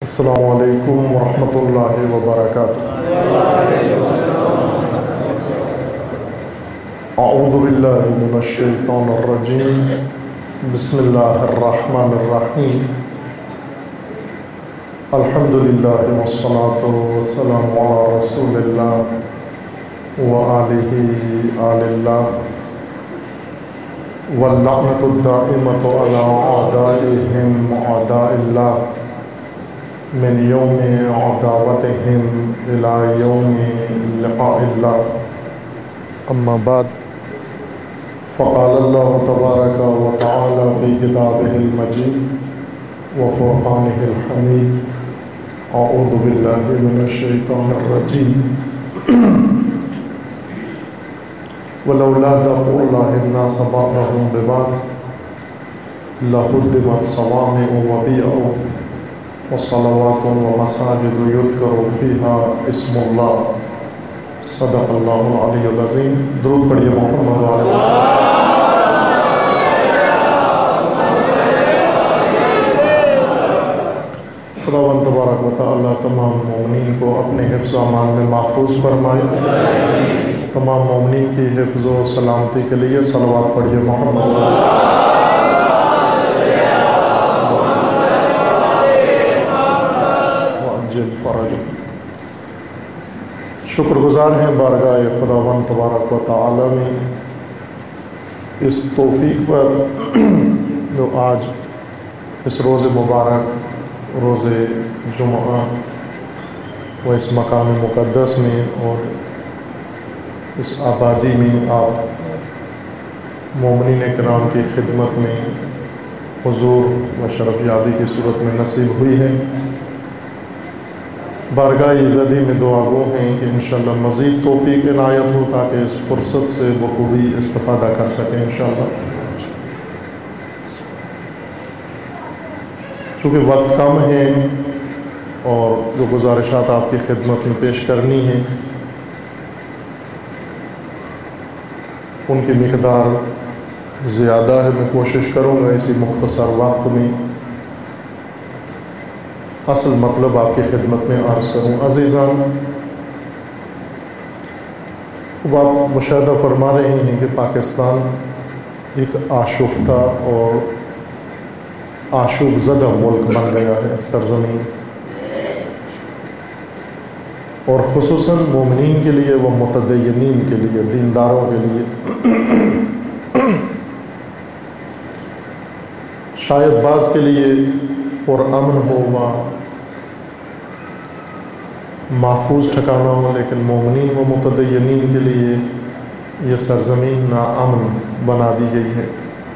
السلام علیکم ورحمۃ اللہ وبرکاتہ۔ اعوذ باللہ من الشیطان الرجیم، بسم اللہ الرحمن الرحیم۔ الحمد للہ والصلاة والسلام علی رسول اللہ وآلہ آل اللہ، واللعنۃ الدائمۃ علی اعدائہم اعداء اللہ من یوم عداوتہم الی یوم لقاء اللہ، اما بعد، فقال اللہ تبارک و تعالی فی کتابہ المجید و فرقانہ الحمید، اعوذ باللہ من الشیطان الرجیم، ولولا دفع اللہ الناس بعضهم ببعض لہدمت صوامع وبیع وصلوات ومساجد یذکر فیہا اسم اللہ، صدق اللہ العلی العظیم۔ درود پڑھیے محمد وعلیہ خداوند تبارک و تعالی تمام مومنین کو اپنے حفظ و امان میں محفوظ فرمائے۔ تمام مومنین کی حفظ و سلامتی کے لیے صلوات پڑھیے محمد وعلیہ فرج۔ شکر گزار ہیں بارگاہ خداوند تبارک و تعالی میں اس توفیق پر جو آج اس روز مبارک، روز جمعہ و اس مقام مقدس میں اور اس آبادی میں آپ مومنین کرام کی خدمت میں حضور و شرف یابی کی صورت میں نصیب ہوئی ہے۔ بارگاہ ایزدی میں دعا گو ہیں کہ انشاءاللہ مزید توفیق عنایت ہو تاکہ اس فرصت سے بخوبی استفادہ کر سکیں انشاءاللہ۔ چونکہ وقت کم ہے اور جو گزارشات آپ کی خدمت میں پیش کرنی ہیں ان کی مقدار زیادہ ہے، میں کوشش کروں گا اسی مختصر وقت میں اصل مطلب آپ کی خدمت میں عرض کروں۔ عزیزان، اب آپ مشاہدہ فرما رہے ہیں کہ پاکستان ایک آشفتہ اور آشوب زدہ ملک بن گیا ہے، سرزمین، اور خصوصاً مومنین کے لیے و متدینین کے لیے، دینداروں کے لیے شاید بعض کے لیے پرامن ہو و محفوظ ٹھکانہ ہو، لیکن مومنین و متدینین کے لیے یہ سرزمین ناامن بنا دی گئی ہے۔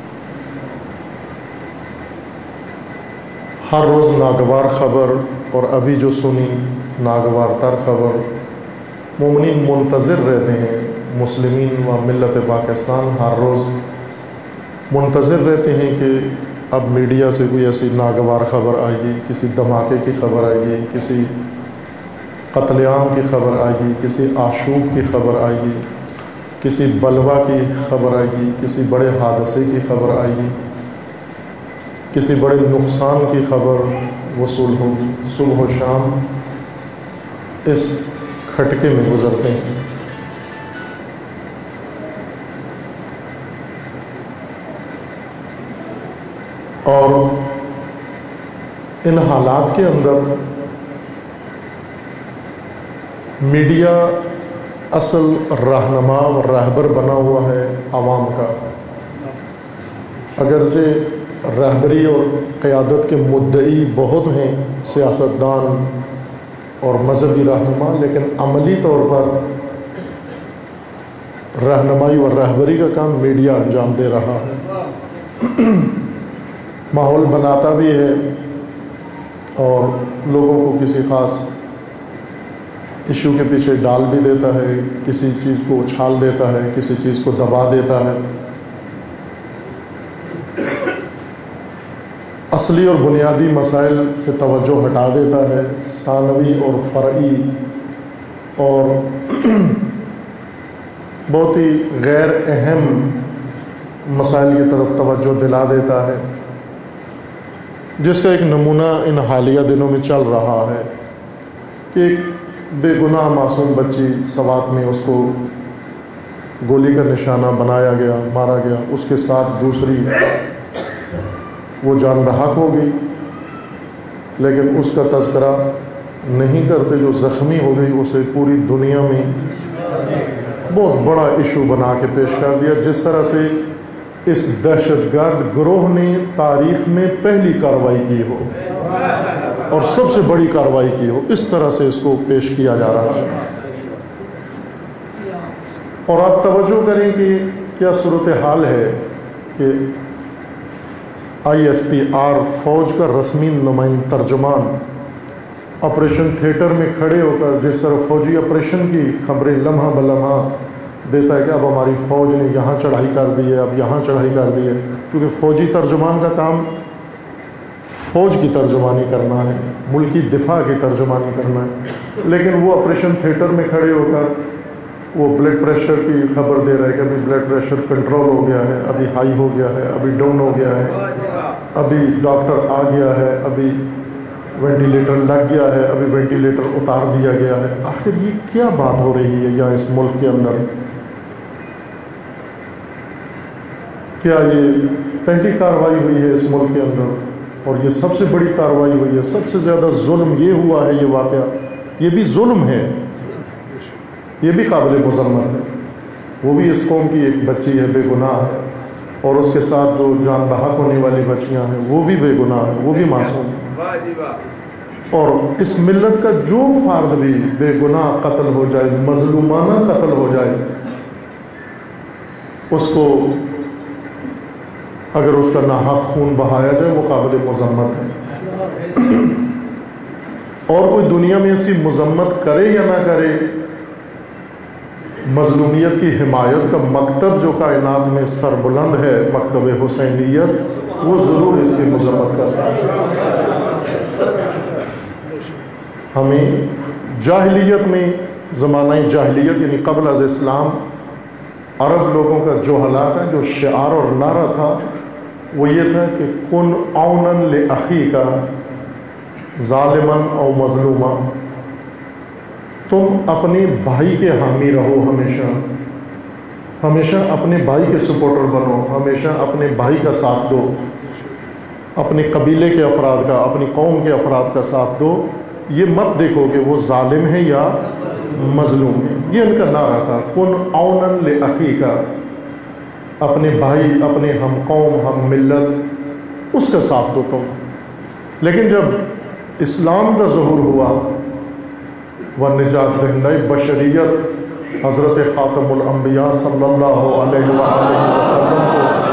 ہر روز ناگوار خبر، اور ابھی جو سنی ناگوار تر خبر، مومنین منتظر رہتے ہیں، مسلمین و ملت پاکستان ہر روز منتظر رہتے ہیں کہ اب میڈیا سے کوئی ایسی ناگوار خبر آئے گی، کسی دھماکے کی خبر آئے گی، کسی قتل عام کی خبر آئے گی، کسی آشوب کی خبر آئے گی، کسی بلوا کی خبر آئے گی، کسی بڑے حادثے کی خبر آئے گی، کسی بڑے نقصان کی خبر وصول ہوگی۔ صبح و شام اس کھٹکے میں گزرتے ہیں۔ اور ان حالات کے اندر میڈیا اصل رہنما و رہبر بنا ہوا ہے عوام کا، اگرچہ رہبری اور قیادت کے مدعی بہت ہیں، سیاستدان اور مذہبی رہنما، لیکن عملی طور پر رہنمائی و رہبری کا کام میڈیا انجام دے رہا ہے۔ ماحول بناتا بھی ہے اور لوگوں کو کسی خاص ایشو کے پیچھے ڈال بھی دیتا ہے، کسی چیز کو اچھال دیتا ہے، کسی چیز کو دبا دیتا ہے۔ اصلی اور بنیادی مسائل سے توجہ ہٹا دیتا ہے، ثانوی اور فرعی اور بہت ہی غیر اہم مسائل کی طرف توجہ دلا دیتا ہے۔ جس کا ایک نمونہ ان حالیہ دنوں میں چل رہا ہے کہ ایک بے گناہ معصوم بچی سوات میں اس کو گولی کا نشانہ بنایا گیا، مارا گیا، اس کے ساتھ دوسری وہ جان بحق ہو گئی، لیکن اس کا تذکرہ نہیں کرتے۔ جو زخمی ہو گئی اسے پوری دنیا میں بہت بڑا ایشو بنا کے پیش کر دیا، جس طرح سے اس دہشت گرد گروہ نے تاریخ میں پہلی کارروائی کی ہو اور سب سے بڑی کارروائی کی ہو، اس طرح سے اس کو پیش کیا جا رہا ہے۔ اور آپ توجہ کریں کہ کیا صورتحال ہے کہ ISPR فوج کا رسمی نمائندہ ترجمان آپریشن تھیٹر میں کھڑے ہو کر جس طرح فوجی آپریشن کی خبریں لمحہ بلمحہ دیتا ہے کہ اب ہماری فوج نے یہاں چڑھائی کر دی ہے، اب یہاں چڑھائی کر دی ہے، کیونکہ فوجی ترجمان کا کام فوج کی ترجمانی کرنا ہے، ملکی دفاع کی ترجمانی کرنا ہے، لیکن وہ آپریشن تھیٹر میں کھڑے ہو کر وہ بلڈ پریشر کی خبر دے رہے کہ ابھی بلڈ پریشر کنٹرول ہو گیا ہے، ابھی ہائی ہو گیا ہے، ابھی ڈاؤن ہو گیا ہے، ابھی ڈاکٹر آ گیا ہے، ابھی وینٹیلیٹر لگ گیا ہے، ابھی وینٹیلیٹر اتار دیا گیا ہے۔ آخر یہ کیا بات ہو رہی ہے یہاں اس ملک کے اندر؟ کیا یہ پہلی کارروائی ہوئی ہے اس ملک کے اندر؟ اور یہ سب سے بڑی کارروائی ہوئی ہے۔ سب سے زیادہ ظلم یہ ہوا ہے، یہ واقعہ یہ بھی ظلم ہے، یہ بھی قابل مذمت ہے۔ وہ بھی اس قوم کی ایک بچی ہے، بے گناہ ہے، اور اس کے ساتھ جو جان بحق ہونے والی بچیاں ہیں وہ بھی بے گناہ ہیں، وہ بھی معصوم ہیں۔ اور اس ملت کا جو فرد بھی بے گناہ قتل ہو جائے، مظلومانہ قتل ہو جائے، اس کو اگر اس کا ناحق خون بہایا جائے وہ قابل مذمت ہے۔ اور کوئی دنیا میں اس کی مذمت کرے یا نہ کرے، مظلومیت کی حمایت کا مکتب جو کائنات میں سربلند ہے، مکتب حسینیت، وہ ضرور اس کی مذمت کرتا ہے۔ ہمیں جاہلیت میں، زمانہ جاہلیت یعنی قبل از اسلام، عرب لوگوں کا جو ہلاک ہے، جو شعار اور نعرہ تھا وہ یہ تھا کہ کن عونا لأخیک ظالما او مظلوما، تم اپنے بھائی کے حامی رہو، ہمیشہ ہمیشہ اپنے بھائی کے سپورٹر بنو، ہمیشہ اپنے بھائی کا ساتھ دو، اپنے قبیلے کے افراد کا، اپنی قوم کے افراد کا ساتھ دو، یہ مت دیکھو کہ وہ ظالم ہے یا مظلوم ہے۔ یہ ان کا نعرہ تھا، کن عونا لأخیک، اپنے بھائی، اپنے ہم قوم، ہم ملت، اس کا ساتھ دو تم۔ لیکن جب اسلام کا ظہور ہوا ونجات دہندہ بشریت حضرت خاتم الانبیاء صلی اللہ علیہ وآلہ وسلم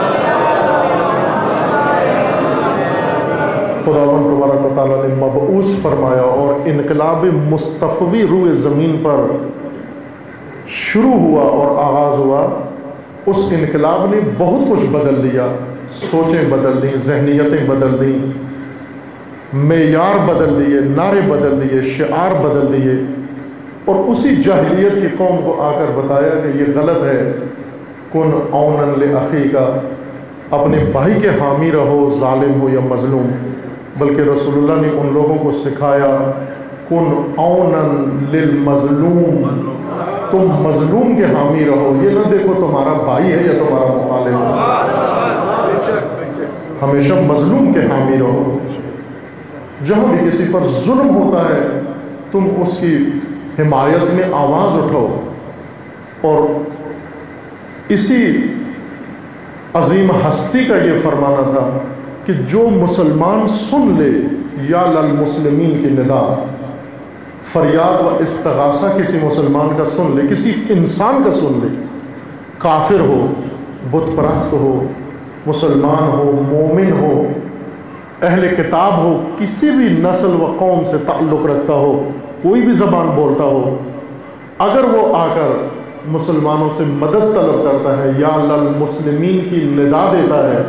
کو خداوند تبارک و تعالیٰ نے مبعوث فرمایا اور انقلاب مصطفی روئے زمین پر شروع ہوا اور آغاز ہوا، اس انقلاب نے بہت کچھ بدل دیا، سوچیں بدل دیں، ذہنیتیں بدل دیں، معیار بدل دیے، نعرے بدل دیے، شعار بدل دیے، اور اسی جاہلیت کی قوم کو آ کر بتایا کہ یہ غلط ہے، کن عونا لأخیک، اپنے بھائی کے حامی رہو، ظالم ہو یا مظلوم۔ بلکہ رسول اللہ نے ان لوگوں کو سکھایا کن عونا للمظلوم، تم مظلوم کے حامی رہو، یہ نہ دیکھو تمہارا بھائی ہے یا تمہارا مخالف ہے، ہمیشہ مظلوم کے حامی رہو۔ جہاں بھی کسی پر ظلم ہوتا ہے تم اس کی حمایت میں آواز اٹھاؤ۔ اور اسی عظیم ہستی کا یہ فرمانا تھا کہ جو مسلمان سن لے یا للمسلمین کی ندا، فریاد و استغاثہ کسی مسلمان کا سن لے، کسی انسان کا سن لے، کافر ہو، بت پرست ہو، مسلمان ہو، مومن ہو، اہل کتاب ہو، کسی بھی نسل و قوم سے تعلق رکھتا ہو، کوئی بھی زبان بولتا ہو، اگر وہ آ کر مسلمانوں سے مدد طلب کرتا ہے یا للمسلمین کی ندا دیتا ہے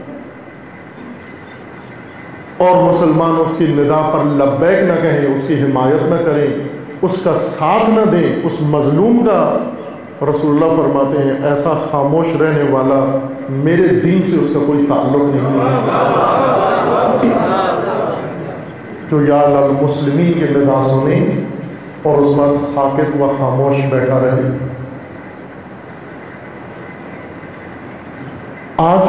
اور مسلمان اس کی ندا پر لبیک نہ کہیں، اس کی حمایت نہ کریں، اس کا ساتھ نہ دیں، اس مظلوم کا رسول اللہ فرماتے ہیں ایسا خاموش رہنے والا میرے دین سے اس کا کوئی تعلق نہیں ہے، جو یا المسلمین کے ندا سنے اور اس وقت ساکت و خاموش بیٹھا رہے۔ آج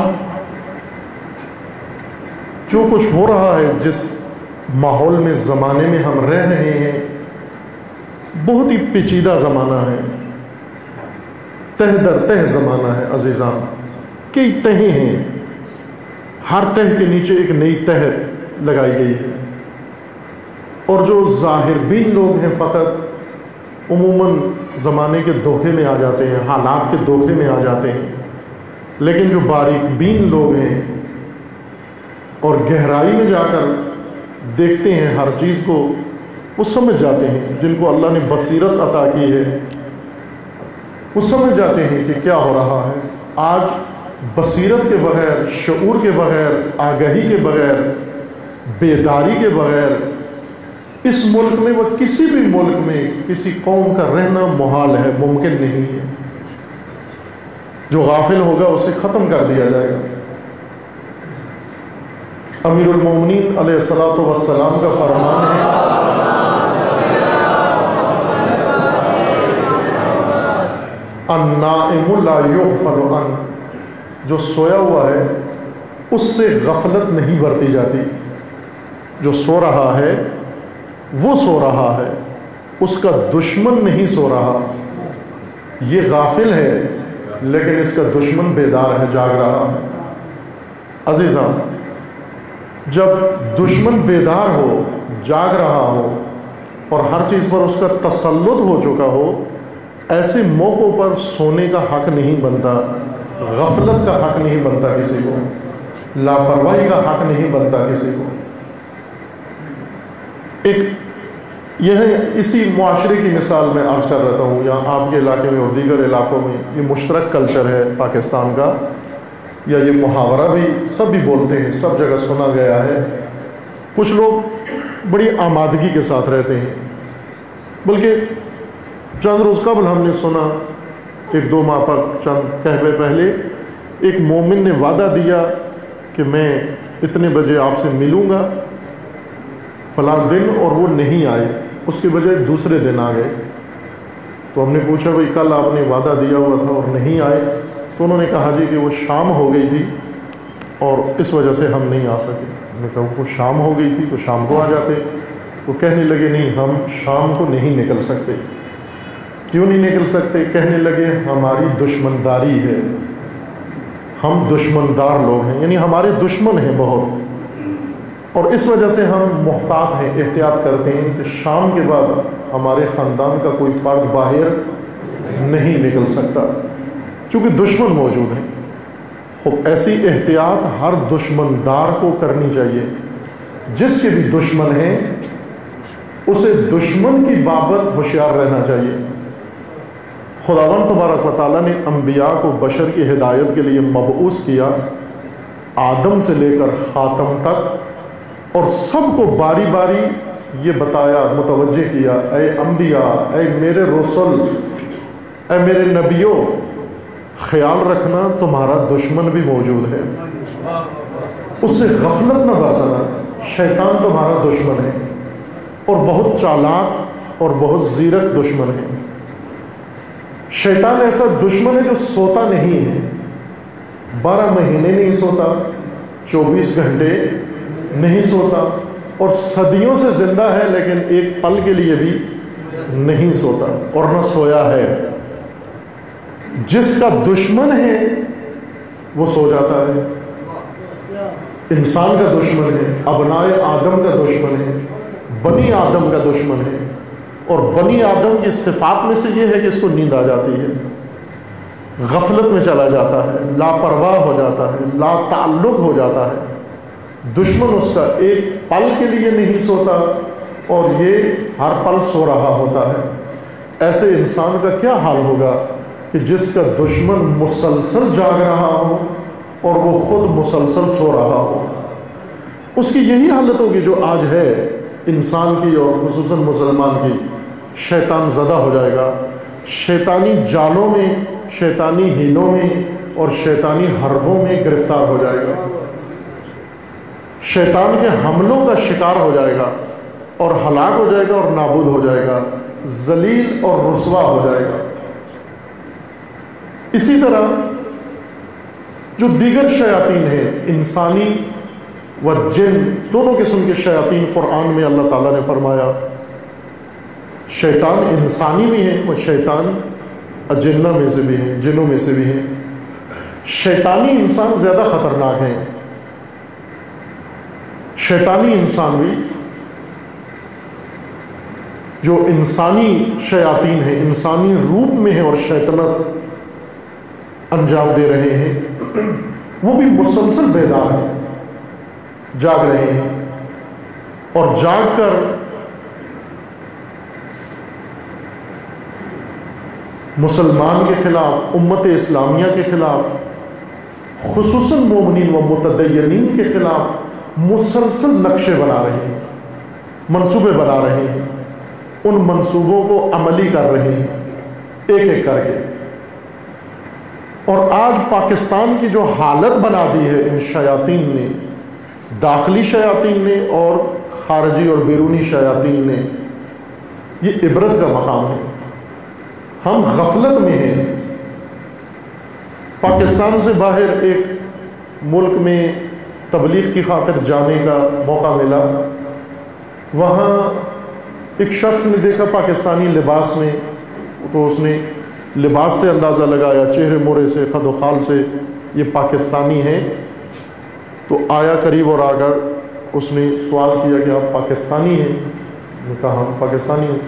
جو کچھ ہو رہا ہے، جس ماحول میں زمانے میں ہم رہ رہے ہیں، بہت ہی پیچیدہ زمانہ ہے، تہ در تہ زمانہ ہے عزیزان، کئی تہیں ہیں، ہر تہ کے نیچے ایک نئی تہ لگائی گئی ہے، اور جو ظاہر بین لوگ ہیں فقط عموماً زمانے کے دھوکے میں آ جاتے ہیں، حالات کے دھوکے میں آ جاتے ہیں، لیکن جو باریک بین لوگ ہیں اور گہرائی میں جا کر دیکھتے ہیں ہر چیز کو، وہ سمجھ جاتے ہیں، جن کو اللہ نے بصیرت عطا کی ہے وہ سمجھ جاتے ہیں کہ کیا ہو رہا ہے۔ آج بصیرت کے بغیر، شعور کے بغیر، آگہی کے بغیر، بیداری کے بغیر اس ملک میں و کسی بھی ملک میں کسی قوم کا رہنا محال ہے، ممکن نہیں ہے۔ جو غافل ہوگا اسے ختم کر دیا جائے گا۔ امیر المومنین علیہ الصلوۃ والسلام کا فرمان ہے، النائم لا یغفل عنہ، جو سویا ہوا ہے اس سے غفلت نہیں برتی جاتی۔ جو سو رہا ہے وہ سو رہا ہے، اس کا دشمن نہیں سو رہا۔ یہ غافل ہے لیکن اس کا دشمن بیدار ہے، جاگ رہا ہے۔ عزیزان، جب دشمن بیدار ہو، جاگ رہا ہو اور ہر چیز پر اس کا تسلط ہو چکا ہو، ایسے موقعوں پر سونے کا حق نہیں بنتا، غفلت کا حق نہیں بنتا کسی کو، لاپرواہی کا حق نہیں بنتا کسی کو۔ یہ ہے، اسی معاشرے کی مثال میں عرض کر رہتا ہوں، یا آپ کے علاقے میں اور دیگر علاقوں میں یہ مشترک کلچر ہے پاکستان کا، یا یہ محاورہ بھی سب بھی بولتے ہیں، سب جگہ سنا گیا ہے۔ کچھ لوگ بڑی آمادگی کے ساتھ رہتے ہیں، بلکہ چند روز قبل ہم نے سنا، ایک دو ماہ پر چند کہوے پہلے، ایک مومن نے وعدہ دیا کہ میں اتنے بجے آپ سے ملوں گا فلاں دن، اور وہ نہیں آئے، اس کے بجائے دوسرے دن آ گئے۔ تو ہم نے پوچھا بھئی کل آپ نے وعدہ دیا ہوا تھا اور نہیں آئے، تو انہوں نے کہا جی کہ وہ شام ہو گئی تھی اور اس وجہ سے ہم نہیں آ سکے۔ ہم نے کہا وہ شام ہو گئی تھی تو شام کو آ جاتے۔ وہ کہنے لگے نہیں، ہم شام کو نہیں نکل سکتے۔ کیوں نہیں نکل سکتے؟ کہنے لگے ہماری دشمنداری ہے، ہم دشمندار لوگ ہیں، یعنی ہمارے دشمن ہیں بہت، اور اس وجہ سے ہم محتاط ہیں، احتیاط کرتے ہیں کہ شام کے بعد ہمارے خاندان کا کوئی فرد باہر نہیں نکل سکتا، چونکہ دشمن موجود ہیں۔ خب ایسی احتیاط ہر دشمندار کو کرنی چاہیے۔ جس کے بھی دشمن ہیں اسے دشمن کی بابت ہوشیار رہنا چاہیے۔ خداوند تبارک و تعالیٰ نے انبیاء کو بشر کی ہدایت کے لیے مبعوث کیا، آدم سے لے کر خاتم تک، اور سب کو باری باری یہ بتایا، متوجہ کیا، اے انبیاء، اے میرے رسول، اے میرے نبیوں، خیال رکھنا تمہارا دشمن بھی موجود ہے، اس سے غفلت نہ برتنا۔ شیطان تمہارا دشمن ہے، اور بہت چالاک اور بہت زیرک دشمن ہے۔ شیطان ایسا دشمن ہے جو سوتا نہیں ہے، 12 مہینے نہیں سوتا، 24 گھنٹے نہیں سوتا، اور صدیوں سے زندہ ہے لیکن ایک پل کے لیے بھی نہیں سوتا اور نہ سویا ہے۔ جس کا دشمن ہے وہ سو جاتا ہے۔ انسان کا دشمن ہے، ابنائے آدم کا دشمن ہے، بنی آدم کا دشمن ہے، اور بنی آدم کی صفات میں سے یہ ہے کہ اس کو نیند آ جاتی ہے، غفلت میں چلا جاتا ہے، لاپرواہ ہو جاتا ہے، لا تعلق ہو جاتا ہے۔ دشمن اس کا ایک پل کے لیے نہیں سوتا اور یہ ہر پل سو رہا ہوتا ہے۔ ایسے انسان کا کیا حال ہوگا کہ جس کا دشمن مسلسل جاگ رہا ہو اور وہ خود مسلسل سو رہا ہو۔ اس کی یہی حالت ہوگی جو آج ہے انسان کی، اور خصوصاً مسلمان کی۔ شیطان زدہ ہو جائے گا، شیطانی جالوں میں، شیطانی ہیلوں میں اور شیطانی حربوں میں گرفتار ہو جائے گا، شیطان کے حملوں کا شکار ہو جائے گا اور ہلاک ہو جائے گا اور نابود ہو جائے گا، ذلیل اور رسوا ہو جائے گا۔ اسی طرح جو دیگر شیاطین ہیں، انسانی و جن دونوں قسم کے شیاطین، قرآن میں اللہ تعالیٰ نے فرمایا شیطان انسانی بھی ہیں اور شیطان اجنہ میں سے بھی ہیں، جنوں میں سے بھی ہیں۔ شیطانی انسان زیادہ خطرناک ہیں۔ شیطانی انسان بھی جو انسانی شیاطین ہیں، انسانی روپ میں ہیں اور شیطنت انجام دے رہے ہیں، وہ بھی مسلسل بیدار ہیں، جاگ رہے ہیں، اور جاگ کر مسلمان کے خلاف، امت اسلامیہ کے خلاف، خصوصاً مومنین و متدینین کے خلاف مسلسل نقشے بنا رہے ہیں، منصوبے بنا رہے ہیں، ان منصوبوں کو عملی کر رہے ہیں ایک ایک کر کے۔ اور آج پاکستان کی جو حالت بنا دی ہے ان شیاطین نے، داخلی شیاطین نے اور خارجی اور بیرونی شیاطین نے، یہ عبرت کا مقام ہے۔ ہم غفلت میں ہیں۔ پاکستان سے باہر ایک ملک میں تبلیغ کی خاطر جانے کا موقع ملا، وہاں ایک شخص نے دیکھا پاکستانی لباس میں، تو اس نے لباس سے اندازہ لگایا، چہرے مورے سے، خد و خال سے، یہ پاکستانی ہیں۔ تو آیا قریب اور آ کر اس نے سوال کیا کہ آپ پاکستانی ہیں؟ میں کہا ہم پاکستانی ہیں۔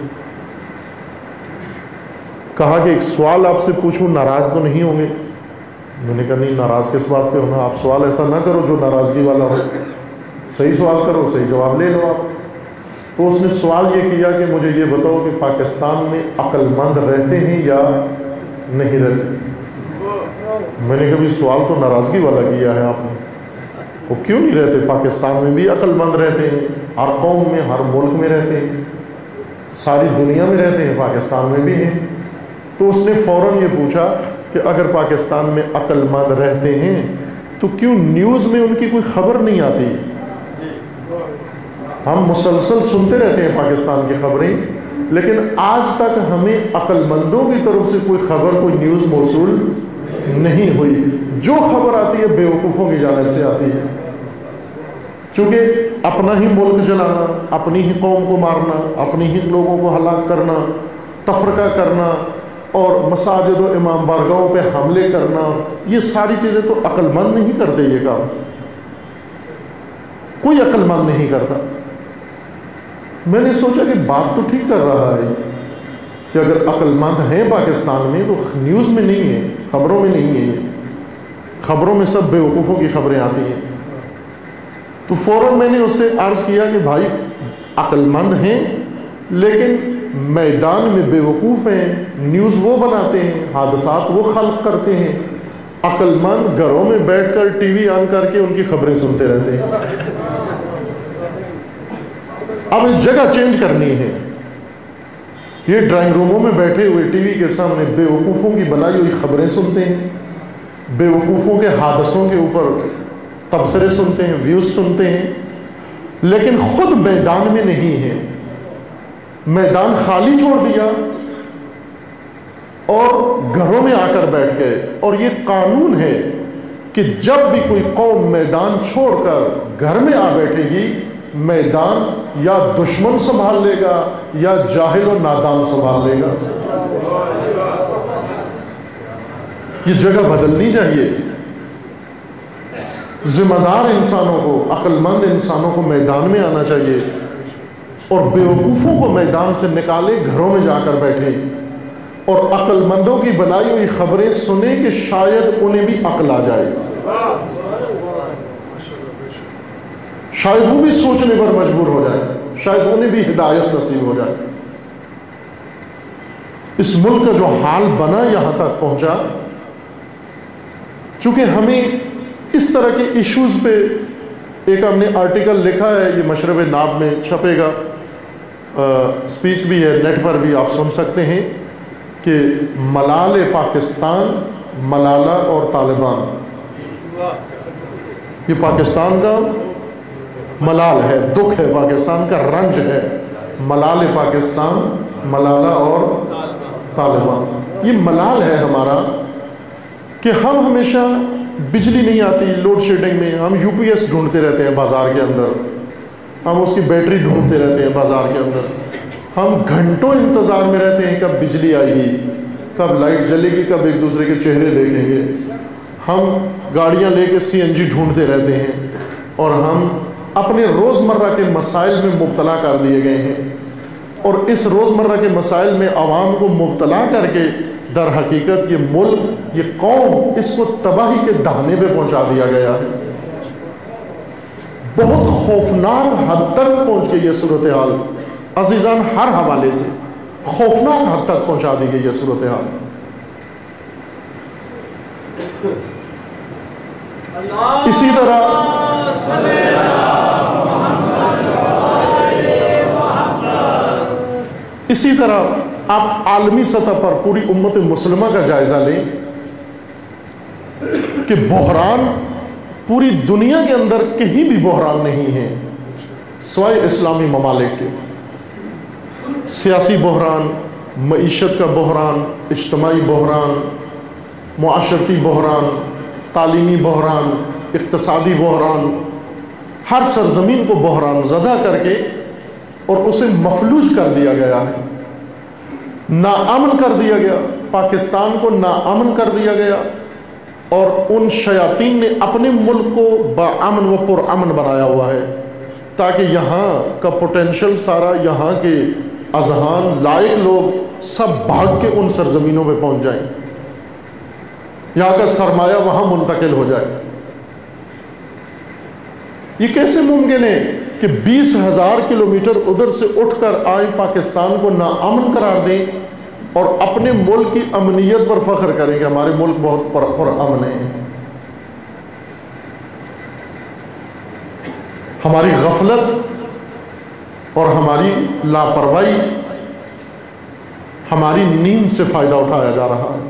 کہا کہ ایک سوال آپ سے پوچھوں، ناراض تو نہیں ہوں گے؟ میں نے کہا نہیں، ناراض کس بات پہ ہونا، آپ سوال ایسا نہ کرو جو ناراضگی والا ہو، صحیح سوال کرو، صحیح جواب لے لو آپ۔ تو اس نے سوال یہ کیا کہ مجھے یہ بتاؤ کہ پاکستان میں عقل مند رہتے ہیں یا نہیں رہتے؟ میں نے کہا سوال تو ناراضگی والا کیا ہے آپ نے، وہ کیوں نہیں رہتے؟ پاکستان میں بھی عقل مند رہتے ہیں، ہر قوم میں، ہر ملک میں رہتے ہیں، ساری دنیا میں رہتے ہیں، پاکستان میں بھی ہیں۔ تو اس نے فوراً یہ پوچھا کہ اگر پاکستان میں عقل مند رہتے ہیں تو کیوں نیوز میں ان کی کوئی خبر نہیں آتی؟ ہم مسلسل سنتے رہتے ہیں پاکستان کی خبریں، لیکن آج تک ہمیں عقل مندوں کی طرف سے کوئی خبر، کوئی نیوز موصول نہیں ہوئی۔ جو خبر آتی ہے بیوقوفوں کی جانب سے آتی ہے، چونکہ اپنا ہی ملک جلانا، اپنی ہی قوم کو مارنا، اپنی ہی لوگوں کو ہلاک کرنا، تفرقہ کرنا اور مساجد و امام بارگاہوں پہ حملے کرنا، یہ ساری چیزیں تو عقل مند نہیں کرتے۔ یہ کام کوئی عقل مند نہیں کرتا۔ میں نے سوچا کہ بات تو ٹھیک کر رہا ہے کہ اگر عقل مند ہیں پاکستان میں تو نیوز میں نہیں ہے، خبروں میں نہیں ہے، خبروں میں سب بیوقوفوں کی خبریں آتی ہیں۔ تو فوراً میں نے اس سے عرض کیا کہ بھائی عقل مند ہیں لیکن میدان میں بیوقوف ہیں، نیوز وہ بناتے ہیں، حادثات وہ خلق کرتے ہیں، عقل مند گھروں میں بیٹھ کر ٹی وی آن کر کے ان کی خبریں سنتے رہتے ہیں۔ اب جگہ چینج کرنی ہے۔ یہ ڈرائنگ روموں میں بیٹھے ہوئے ٹی وی کے سامنے بیوقوفوں کی بنائی ہوئی خبریں سنتے ہیں، بیوقوفوں کے حادثوں کے اوپر تبصرے سنتے ہیں، ویوز سنتے ہیں، لیکن خود میدان میں نہیں ہے، میدان خالی چھوڑ دیا اور گھروں میں آ کر بیٹھ گئے۔ اور یہ قانون ہے کہ جب بھی کوئی قوم میدان چھوڑ کر گھر میں آ بیٹھے گی، میدان یا دشمن سنبھال لے گا یا جاہل و نادان سنبھال لے گا۔ یہ جگہ بدلنی چاہیے۔ ذمہ دار انسانوں کو، عقل مند انسانوں کو میدان میں آنا چاہیے اور بیوقوفوں کو میدان سے نکالے، گھروں میں جا کر بیٹھے اور عقل مندوں کی بنائی ہوئی خبریں سنیں کہ شاید انہیں بھی عقل آ جائے، شاید وہ بھی سوچنے پر مجبور ہو جائے، شاید انہیں بھی ہدایت نصیب ہو جائے۔ اس ملک کا جو حال بنا یہاں تک پہنچا، چونکہ ہمیں اس طرح کے ایشوز پہ ایک ہم نے آرٹیکل لکھا ہے، یہ مشرب ناب میں چھپے گا، سپیچ بھی ہے، نیٹ پر بھی آپ سن سکتے ہیں کہ ملال پاکستان، ملالہ اور طالبان، یہ پاکستان کا ملال ہے، دکھ ہے، پاکستان کا رنج ہے، ملال پاکستان، ملالہ اور طالبان۔ یہ ملال ہے ہمارا کہ ہم ہمیشہ بجلی نہیں آتی، لوڈ شیڈنگ میں ہم یو پی ایس ڈھونڈتے رہتے ہیں بازار کے اندر، ہم اس کی بیٹری ڈھونڈتے رہتے ہیں بازار کے اندر، ہم گھنٹوں انتظار میں رہتے ہیں کب بجلی آئے گی، کب لائٹ جلے گی، کب ایک دوسرے کے چہرے دیکھیں گے، ہم گاڑیاں لے کے سی این جی ڈھونڈتے رہتے ہیں، اور ہم اپنے روزمرہ کے مسائل میں مبتلا کر دیے گئے ہیں، اور اس روزمرہ کے مسائل میں عوام کو مبتلا کر کے در حقیقت یہ ملک، یہ قوم، اس کو تباہی کے دہانے پہ پہنچا دیا گیا ہے۔ بہت خوفناک حد تک پہنچ گئی یہ صورتحال عزیزان، ہر حوالے سے خوفناک حد تک پہنچا دی گئی یہ صورتحال۔ اسی طرح آپ عالمی سطح پر پوری امت مسلمہ کا جائزہ لیں کہ بحران پوری دنیا کے اندر کہیں بھی بحران نہیں ہے سوائے اسلامی ممالک کے۔ سیاسی بحران، معیشت کا بحران، اجتماعی بحران، معاشرتی بحران، تعلیمی بحران، اقتصادی بحران، ہر سرزمین کو بحران زدہ کر کے اور اسے مفلوج کر دیا گیا ہے، ناامن کر دیا گیا، پاکستان کو ناامن کر دیا گیا، اور ان شیاطین نے اپنے ملک کو باامن و پرامن بنایا ہوا ہے تاکہ یہاں کا پوٹینشل سارا، یہاں کے اذہان، لائق لوگ سب بھاگ کے ان سرزمینوں پہ پہنچ جائیں، یہاں کا سرمایہ وہاں منتقل ہو جائے۔ یہ کیسے ممکن ہے کہ 20,000 کلومیٹر ادھر سے اٹھ کر آئیں، پاکستان کو ناامن قرار دیں اور اپنے ملک کی امنیت پر فخر کریں کہ ہمارے ملک بہت پرامن ہے؟ ہماری غفلت اور ہماری لاپرواہی، ہماری نیند سے فائدہ اٹھایا جا رہا ہے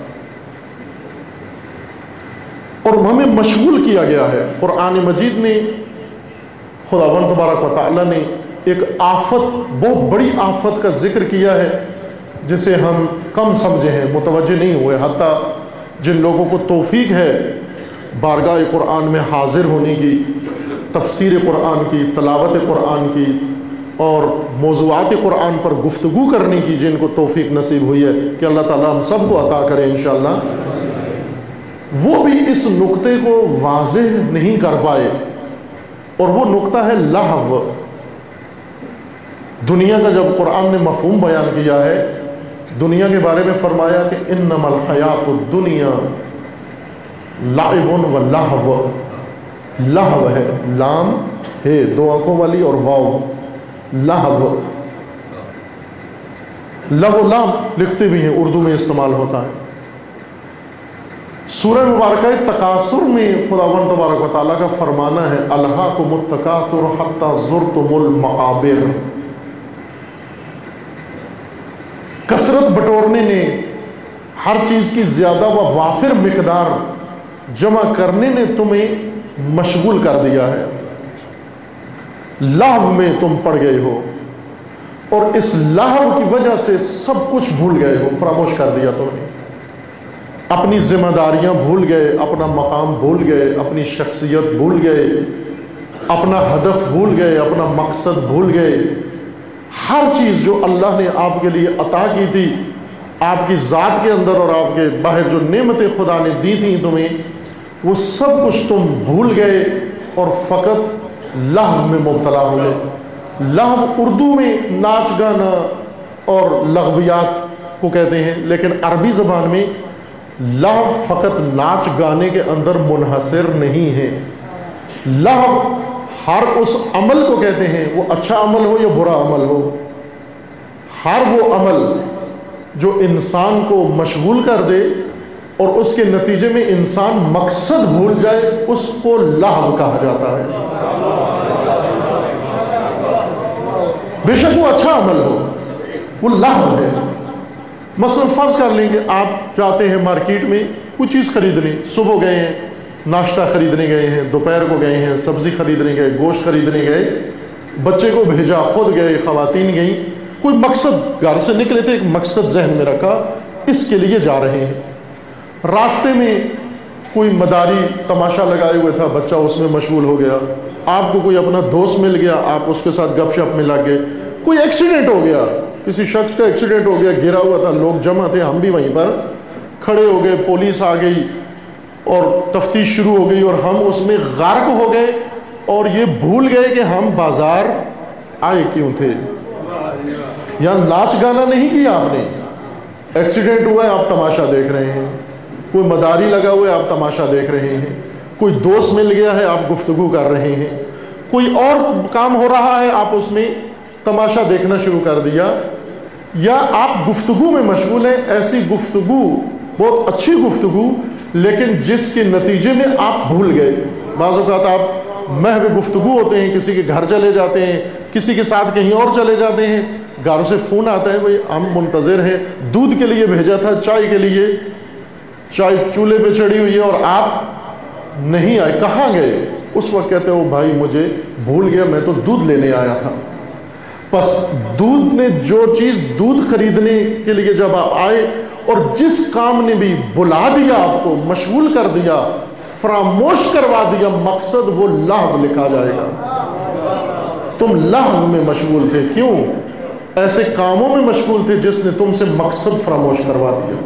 اور ہمیں مشغول کیا گیا ہے۔ قرآن مجید نے، خداوند تبارک و تعالیٰ نے ایک آفت، بہت بڑی آفت کا ذکر کیا ہے جسے ہم کم سمجھے ہیں، متوجہ نہیں ہوئے، حتیٰ جن لوگوں کو توفیق ہے بارگاہ قرآن میں حاضر ہونے کی، تفسیر قرآن کی، تلاوت قرآن کی اور موضوعات قرآن پر گفتگو کرنے کی، جن کو توفیق نصیب ہوئی ہے، کہ اللہ تعالیٰ ہم سب کو عطا کرے انشاءاللہ، وہ بھی اس نقطے کو واضح نہیں کر پائے، اور وہ نقطہ ہے لہو۔ دنیا کا جب قرآن نے مفہوم بیان کیا ہے، دنیا کے بارے میں فرمایا کہ انما الحیات الدنیا لعب و لہو، لہو ہے، لام ہے دو آنکھوں والی اور واو، لہو، لہو لام لکھتے بھی ہیں، اردو میں استعمال ہوتا ہے۔ سورہ مبارکہ تکاثر میں خداوند تبارک و تعالیٰ کا فرمانا ہے الہاکم التکاثر حتی زرتم المقابر، کثرت بٹورنے نے، ہر چیز کی زیادہ و وافر مقدار جمع کرنے نے تمہیں مشغول کر دیا ہے، لہو میں تم پڑ گئے ہو، اور اس لہو کی وجہ سے سب کچھ بھول گئے ہو، فراموش کر دیا تم نے، اپنی ذمہ داریاں بھول گئے، اپنا مقام بھول گئے، اپنی شخصیت بھول گئے، اپنا ہدف بھول گئے، اپنا مقصد بھول گئے۔ ہر چیز جو اللہ نے آپ کے لیے عطا کی تھی، آپ کی ذات کے اندر اور آپ کے باہر جو نعمتیں خدا نے دی تھیں تمہیں، وہ سب کچھ تم بھول گئے اور فقط لہو میں مبتلا ہو گئے۔ لہو اردو میں ناچ گانا اور لغویات کو کہتے ہیں، لیکن عربی زبان میں لہو فقط ناچ گانے کے اندر منحصر نہیں ہے۔ لہو ہر اس عمل کو کہتے ہیں، وہ اچھا عمل ہو یا برا عمل ہو، ہر وہ عمل جو انسان کو مشغول کر دے اور اس کے نتیجے میں انسان مقصد بھول جائے، اس کو لہو کہا جاتا ہے۔ بے شک وہ اچھا عمل ہو، وہ لہو ہے، مثلا فرض کر لیں کہ آپ جاتے ہیں مارکیٹ میں کوئی چیز خریدنے، صبح گئے ہیں ناشتہ خریدنے گئے ہیں، دوپہر کو گئے ہیں سبزی خریدنے گئے، گوشت خریدنے گئے، بچے کو بھیجا، خود گئے، خواتین گئیں، کوئی مقصد گھر سے نکلے تھے، ایک مقصد ذہن میں رکھا، اس کے لیے جا رہے ہیں۔ راستے میں کوئی مداری تماشا لگائے ہوئے تھا، بچہ اس میں مشغول ہو گیا، آپ کو کوئی اپنا دوست مل گیا، آپ اس کے ساتھ گپ شپ میں لگ گئے، کوئی ایکسیڈنٹ ہو گیا، کسی شخص کا ایکسیڈنٹ ہو گیا، گرا ہوا تھا، لوگ جمع تھے، ہم بھی وہیں پر کھڑے ہو گئے، پولیس آ گئی اور تفتیش شروع ہو گئی اور ہم اس میں غرق ہو گئے اور یہ بھول گئے کہ ہم بازار آئے کیوں تھے۔ یہاں ناچ گانا نہیں کیا آپ نے، ایکسیڈنٹ ہوا ہے آپ تماشا دیکھ رہے ہیں، کوئی مداری لگا ہوا ہے آپ تماشا دیکھ رہے ہیں، کوئی دوست مل گیا ہے آپ گفتگو کر رہے ہیں، کوئی اور کام ہو رہا ہے آپ اس میں تماشا دیکھنا شروع کر دیا، یا آپ گفتگو میں مشغول ہیں، ایسی گفتگو بہت اچھی گفتگو لیکن جس کے نتیجے میں آپ بھول گئے۔ بعض اوقات آپ محو گفتگو ہوتے ہیں، کسی کے گھر چلے جاتے ہیں، کسی کے ساتھ کہیں اور چلے جاتے ہیں، گھر سے فون آتا ہے بھئی ہم منتظر ہیں، دودھ کے لیے بھیجا تھا، چائے کے لیے، چائے چولہے پہ چڑھی ہوئی ہے اور آپ نہیں آئے، کہاں گئے؟ اس وقت کہتے ہو بھائی مجھے بھول گیا، میں تو دودھ لینے آیا تھا۔ پس دودھ نے جو چیز دودھ خریدنے کے لیے جب آپ آئے اور جس کام نے بھی بلا دیا آپ کو، مشغول کر دیا، فراموش کروا دیا، مقصد وہ لہو لکھا جائے گا۔ تم لہو میں مشغول تھے، کیوں؟ ایسے کاموں میں مشغول تھے جس نے تم سے مقصد فراموش کروا دیا۔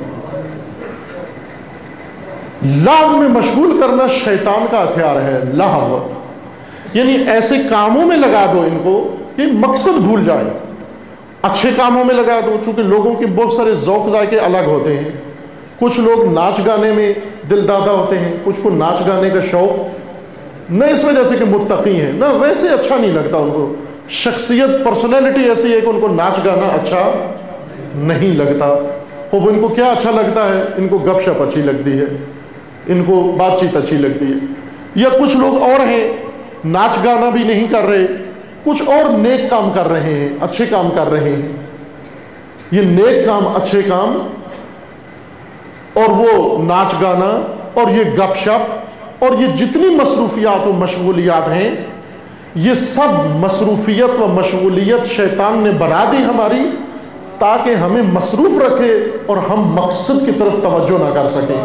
لہو میں مشغول کرنا شیطان کا ہتھیار ہے، لہو یعنی ایسے کاموں میں لگا دو ان کو کہ مقصد بھول جائے۔ اچھے کاموں میں لگا دو، چونکہ لوگوں کے بہت سارے ذوق ذائقے الگ ہوتے ہیں، کچھ لوگ ناچ گانے میں دل دادا ہوتے ہیں، کچھ کو ناچ گانے کا شوق نہ اس وجہ سے کہ متقی ہیں، نہ ویسے اچھا نہیں لگتا ان کو، شخصیت پرسنالٹی ایسی ہے کہ ان کو ناچ گانا اچھا نہیں لگتا۔ اب ان کو کیا اچھا لگتا ہے؟ ان کو گپ شپ اچھی لگتی ہے، ان کو بات چیت اچھی لگتی ہے۔ یا کچھ لوگ اور ہیں ناچ گانا بھی نہیں کر رہے، کچھ اور نیک کام کر رہے ہیں، اچھے کام کر رہے ہیں۔ یہ نیک کام، اچھے کام اور وہ ناچ گانا اور یہ گپ شپ اور یہ جتنی مصروفیات و مشغولیات ہیں، یہ سب مصروفیت و مشغولیت شیطان نے بنا دی ہماری تاکہ ہمیں مصروف رکھے اور ہم مقصد کی طرف توجہ نہ کر سکیں۔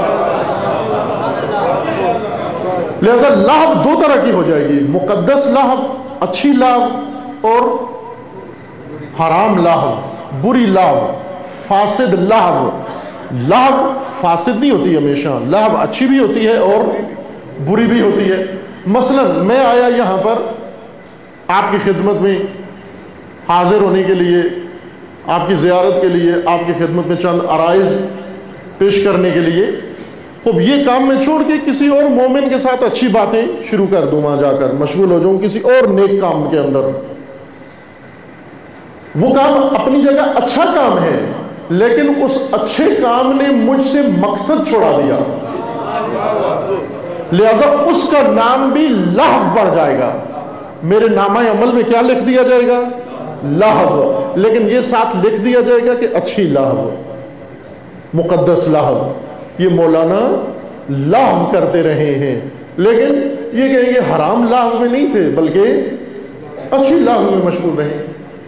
لہذا لہو دو طرح کی ہو جائے گی، مقدس لہو، اچھی لہو، اور حرام لہو، بری لہو، فاسد لہو۔ لہو فاسد نہیں ہوتی ہمیشہ، لہو اچھی بھی ہوتی ہے اور بری بھی ہوتی ہے۔ مثلا میں آیا یہاں پر آپ کی خدمت میں حاضر ہونے کے لیے، آپ کی زیارت کے لیے، آپ کی خدمت میں چند عرائض پیش کرنے کے لیے، اب یہ کام میں چھوڑ کے کسی اور مومن کے ساتھ اچھی باتیں شروع کر دوں، وہاں جا کر مشغول ہو جاؤں کسی اور نیک کام کے اندر۔ وہ کام اپنی جگہ اچھا کام ہے لیکن اس اچھے کام نے مجھ سے مقصد چھوڑا دیا، لہذا اس کا نام بھی لہو پڑ جائے گا۔ میرے نامہ عمل میں کیا لکھ دیا جائے گا؟ لہو، لیکن یہ ساتھ لکھ دیا جائے گا کہ اچھی لہو، مقدس لہو۔ یہ مولانا لہو کرتے رہے ہیں، لیکن یہ کہیں گے حرام لہو میں نہیں تھے بلکہ اچھی لہو میں مشغول رہے۔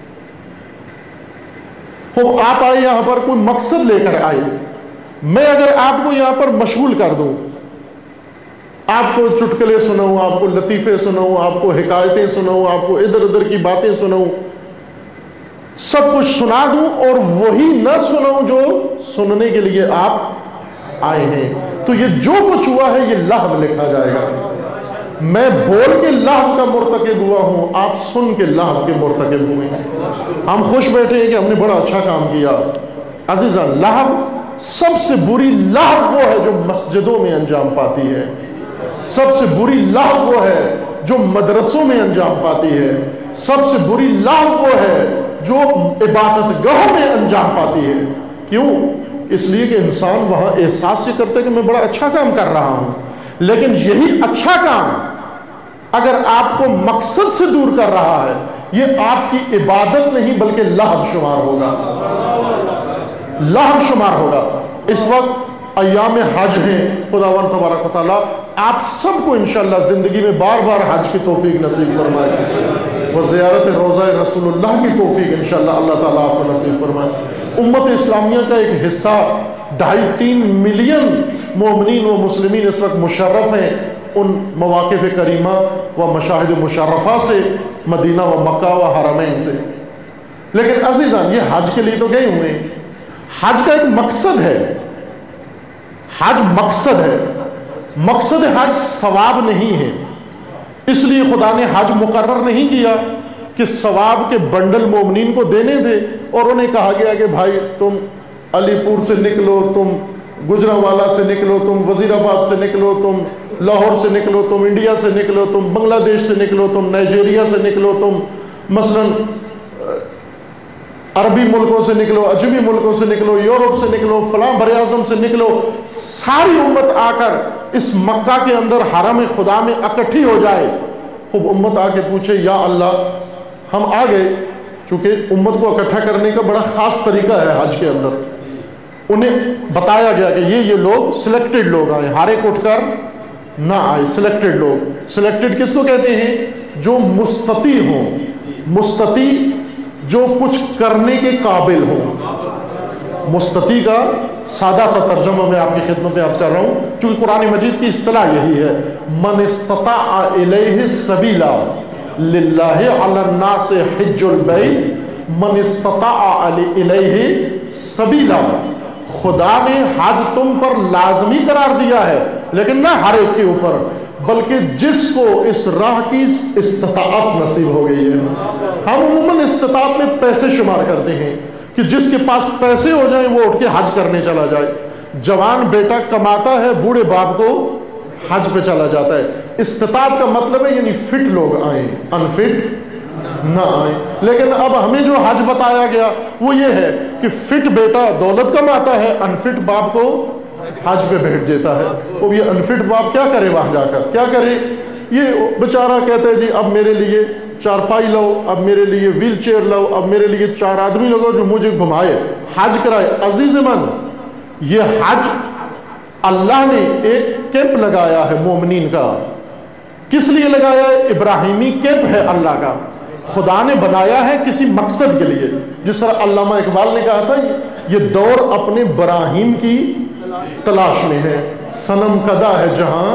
خوب آپ آئے یہاں پر کوئی مقصد لے کر آئے، میں اگر آپ کو یہاں پر مشغول کر دوں، آپ کو چٹکلے سناؤں، آپ کو لطیفے سناؤں، آپ کو حکایتیں سناؤں، آپ کو ادھر ادھر کی باتیں سناؤں، سب کچھ سنا دوں اور وہی نہ سناؤں جو سننے کے لیے آپ آئے ہیں، تو یہ جو کچھ ہوا ہے یہ لہو لکھا جائے گا۔ میں بول کے لہو کا مرتکب ہوا ہوں، آپ سن کے لہو کے مرتکب ہوئے ہیں۔ ہم خوش بیٹھے ہیں کہ ہم نے بڑا اچھا کام کیا۔ عزیزان، لہو سب سے بری لہو وہ ہے جو مسجدوں میں انجام پاتی ہے، سب سے بری لہو وہ ہے جو مدرسوں میں انجام پاتی ہے، سب سے بری لہو وہ ہے جو عبادت گاہوں میں انجام پاتی ہے۔ کیوں؟ اس لیے کہ انسان وہاں احساس یہ کرتا ہے کہ میں بڑا اچھا کام کر رہا ہوں، لیکن یہی اچھا کام اگر آپ کو مقصد سے دور کر رہا ہے، یہ آپ کی عبادت نہیں بلکہ لہو شمار ہوگا۔ लाख शुमार होगा। इस वक्त अय्याम हज हैं, खुदावंद तबारक व तआला आप सबको इंशाअल्लाह ज़िंदगी में बार बार हज की तौफीक नसीब फरमाए व ज़ियारत रोज़ा रसूलुल्लाह की तौफीक इंशाअल्लाह अल्लाह ताला आपको नसीब फरमाए। उम्मत इस्लामिया का एक हिस्सा 2.5-3 मिलियन मोमिनीन व मुस्लिमीन इस वक्त मुशर्रफ हैं उन मवाक़िफ़ करीमा व मशाहिद मुशर्रफा से, मदीना व मक्का व हरमैन से। लेकिन अज़ीज़ान, ये हज के लिए तो गए हुए हैं, हज का एक मकसद है, हज मकसद है, मकसद हज सवाब नहीं है। इसलिए खुदा ने हज मुकर्रर नहीं किया कि सवाब के बंडल मोमिनीन को देने थे और उन्हें कहा गया कि भाई तुम अलीपुर से निकलो, तुम गुजरांवाला से निकलो, तुम वजीराबाद से निकलो, तुम लाहौर से निकलो, तुम इंडिया से निकलो, तुम बांग्लादेश से निकलो, तुम नाइजीरिया से निकलो, तुम मसलन अरबी मुल्कों से निकलो, अजमी मुल्कों से निकलो, यूरोप से निकलो, फलां बरे-आज़म से निकलो। सारी उम्मत आकर इस मक्का के अंदर हरम खुदा में इकट्ठी हो जाए। खूब उम्मत आके पूछे, या अल्लाह हम आ गए। चूँकि उम्मत को इकट्ठा करने का बड़ा ख़ास तरीका है हज के अंदर। उन्हें बताया गया कि ये लोग सिलेक्टेड लोग आए, हारे को उठकर ना आए, सिलेक्टेड लोग। सिलेक्टेड किसको कहते हैं? जो मुस्तती हों, मुस्तती जो कुछ करने के काबिल हो। मुस्तती का सादा सा तर्जुमा मैं आपकी खिदमत में अर्ज कर रहा हूँ, क्योंकि कुरान मजीद की इस्तिलाह यही है, मन इस्तताअ इलैहि सबीला लिल्लाहि अलन्नास हिज्जुल बैत मन इस्तताअ इलैहि सबीला। खुदा ने हज तुम पर लाजमी करार दिया है, लेकिन ना हर एक के ऊपर, बल्कि जिसको इस राह की इस्तिताअत नसीब हो गई है। हम उम्मन इस्तिताअत में पैसे शुमार करते हैं कि जिसके पास पैसे हो जाए वो उठ के हज करने चला जाए। जवान बेटा कमाता है, बूढ़े बाप को हज पे चला जाता है। इस्तिताअत का मतलब है यानी फिट लोग आए, अनफिट ना आए। लेकिन अब हमें जो हज बताया गया वो ये है कि फिट बेटा दौलत कमाता है, अनफिट बाप को हज पे भेज देता है। अब ये अनफिट बाप क्या करे वहां जाकर, क्या करे? ये बेचारा कहता है जी अब मेरे लिए चारपाई लाओ, अब मेरे लिए व्हील चेयर लाओ, अब मेरे लिए 4 आदमी लगाओ जो मुझे घुमाए, हज कराए। अजीज मन, ये हज अल्लाह ने एक कैंप लगाया है मोमिनीन का। किस लिए लगाया है? इब्राहिमी कैंप है अल्लाह का, खुदा ने बनाया है किसी मकसद के लिए। जिस तरह अल्लामा इकबाल ने कहा था, ये दौर अपने बराहीम की तलाश में है, सनम कदा है जहां।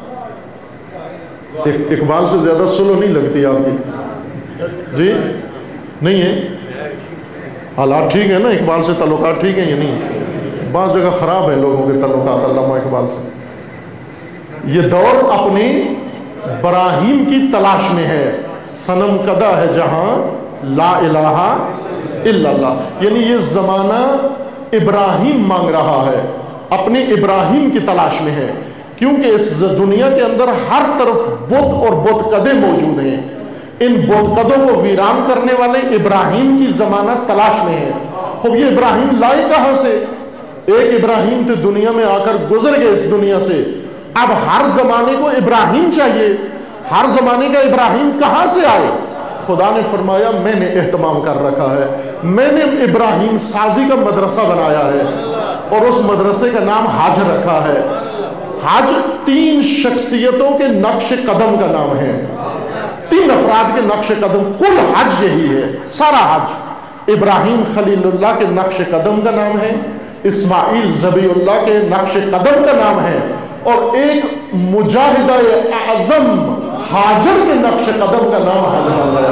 इकबाल से ज्यादा स्लो नहीं लगती आपकी जी? नहीं है? हालात ठीक है ना? इकबाल से ताल्लुकात ठीक है या नहीं? बाज़ जगह खराब है लोगों के ताल्लुकात अल्लामा इकबाल से। ये दौर अपने बराहीम की तलाश में है, सनम कदा है जहां ला इलाहा इल्लल्लाह। यानी ये जमाना इब्राहिम मांग रहा है, अपने इब्राहिम की तलाश में है, क्योंकि इस दुनिया के अंदर हर तरफ बुत और बुतकदे मौजूद हैं। इन बुतकदों को वीरान करने वाले इब्राहिम की जमाना तलाश में है। खूब ये इब्राहिम लाए कहां से? एक इब्राहिम तो दुनिया में आकर गुजर गए इस दुनिया से, अब हर जमाने को इब्राहिम चाहिए। हर जमाने का इब्राहिम कहां से आए? खुदा ने फरमाया मैंने एहतमाम कर रखा है, मैंने इब्राहिम साजी का मदरसा बनाया है और उस मदरसे का नाम हज रखा है। हज 3 शख्सियतों के नक्श कदम का नाम है, 3 अफराद के नक्श कदम। कुल हज यही है, सारा हज। इब्राहिम खलीलुल्लाह के नक्श कदम का नाम है, इस्माइल ज़बीउल्लाह के नक्श कदम का नाम है, और एक मुजाहिदा आजम हाजर के नक्श कदम का नाम हज बन गया।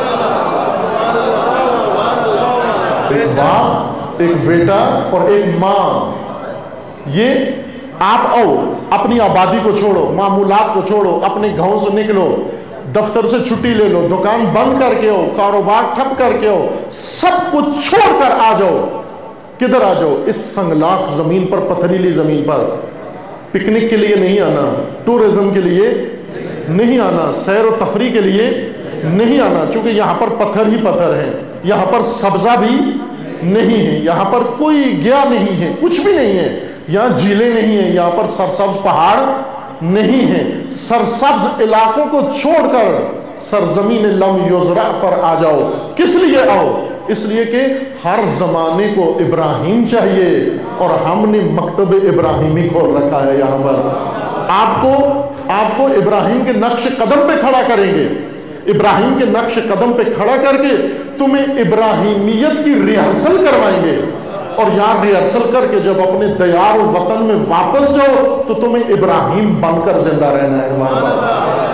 एक बाप, एक बेटा और एक माँ, ये आप आओ, अपनी आबादी को छोड़ो, मामूलात को छोड़ो, अपने गांव से निकलो, दफ्तर से छुट्टी ले लो, दुकान बंद करके आओ, कारोबार ठप करके आओ, सब कुछ छोड़कर आ जाओ। किधर आ जाओ? इस संगलाख जमीन पर, पथरीली जमीन पर। पिकनिक के लिए नहीं आना, टूरिज्म के लिए नहीं आना, सैर और तफरी के लिए नहीं आना, क्योंकि यहाँ पर पत्थर ही पत्थर है, यहाँ पर सब्जा भी नहीं है, यहाँ पर कोई गया नहीं है, कुछ भी नहीं है, यहाँ झीलें नहीं है, यहाँ पर सरसब्ज पहाड़ नहीं है। सरसब्ज इलाकों को छोड़कर सरजमीन लम युजरा पर आ जाओ। किस लिए आओ? اس لیے کہ ہر زمانے کو ابراہیم چاہیے، اور ہم نے مکتب ابراہیمی کھول رکھا ہے یہاں پر۔ آپ کو ابراہیم کے نقش قدم پہ کھڑا کریں گے، ابراہیم کے نقش قدم پہ کھڑا کر کے تمہیں ابراہیمیت کی ریہرسل کروائیں گے، اور یہاں ریہرسل کر کے جب اپنے دیار و وطن میں واپس جاؤ تو تمہیں ابراہیم بن کر زندہ رہنا ہے وہاں پر۔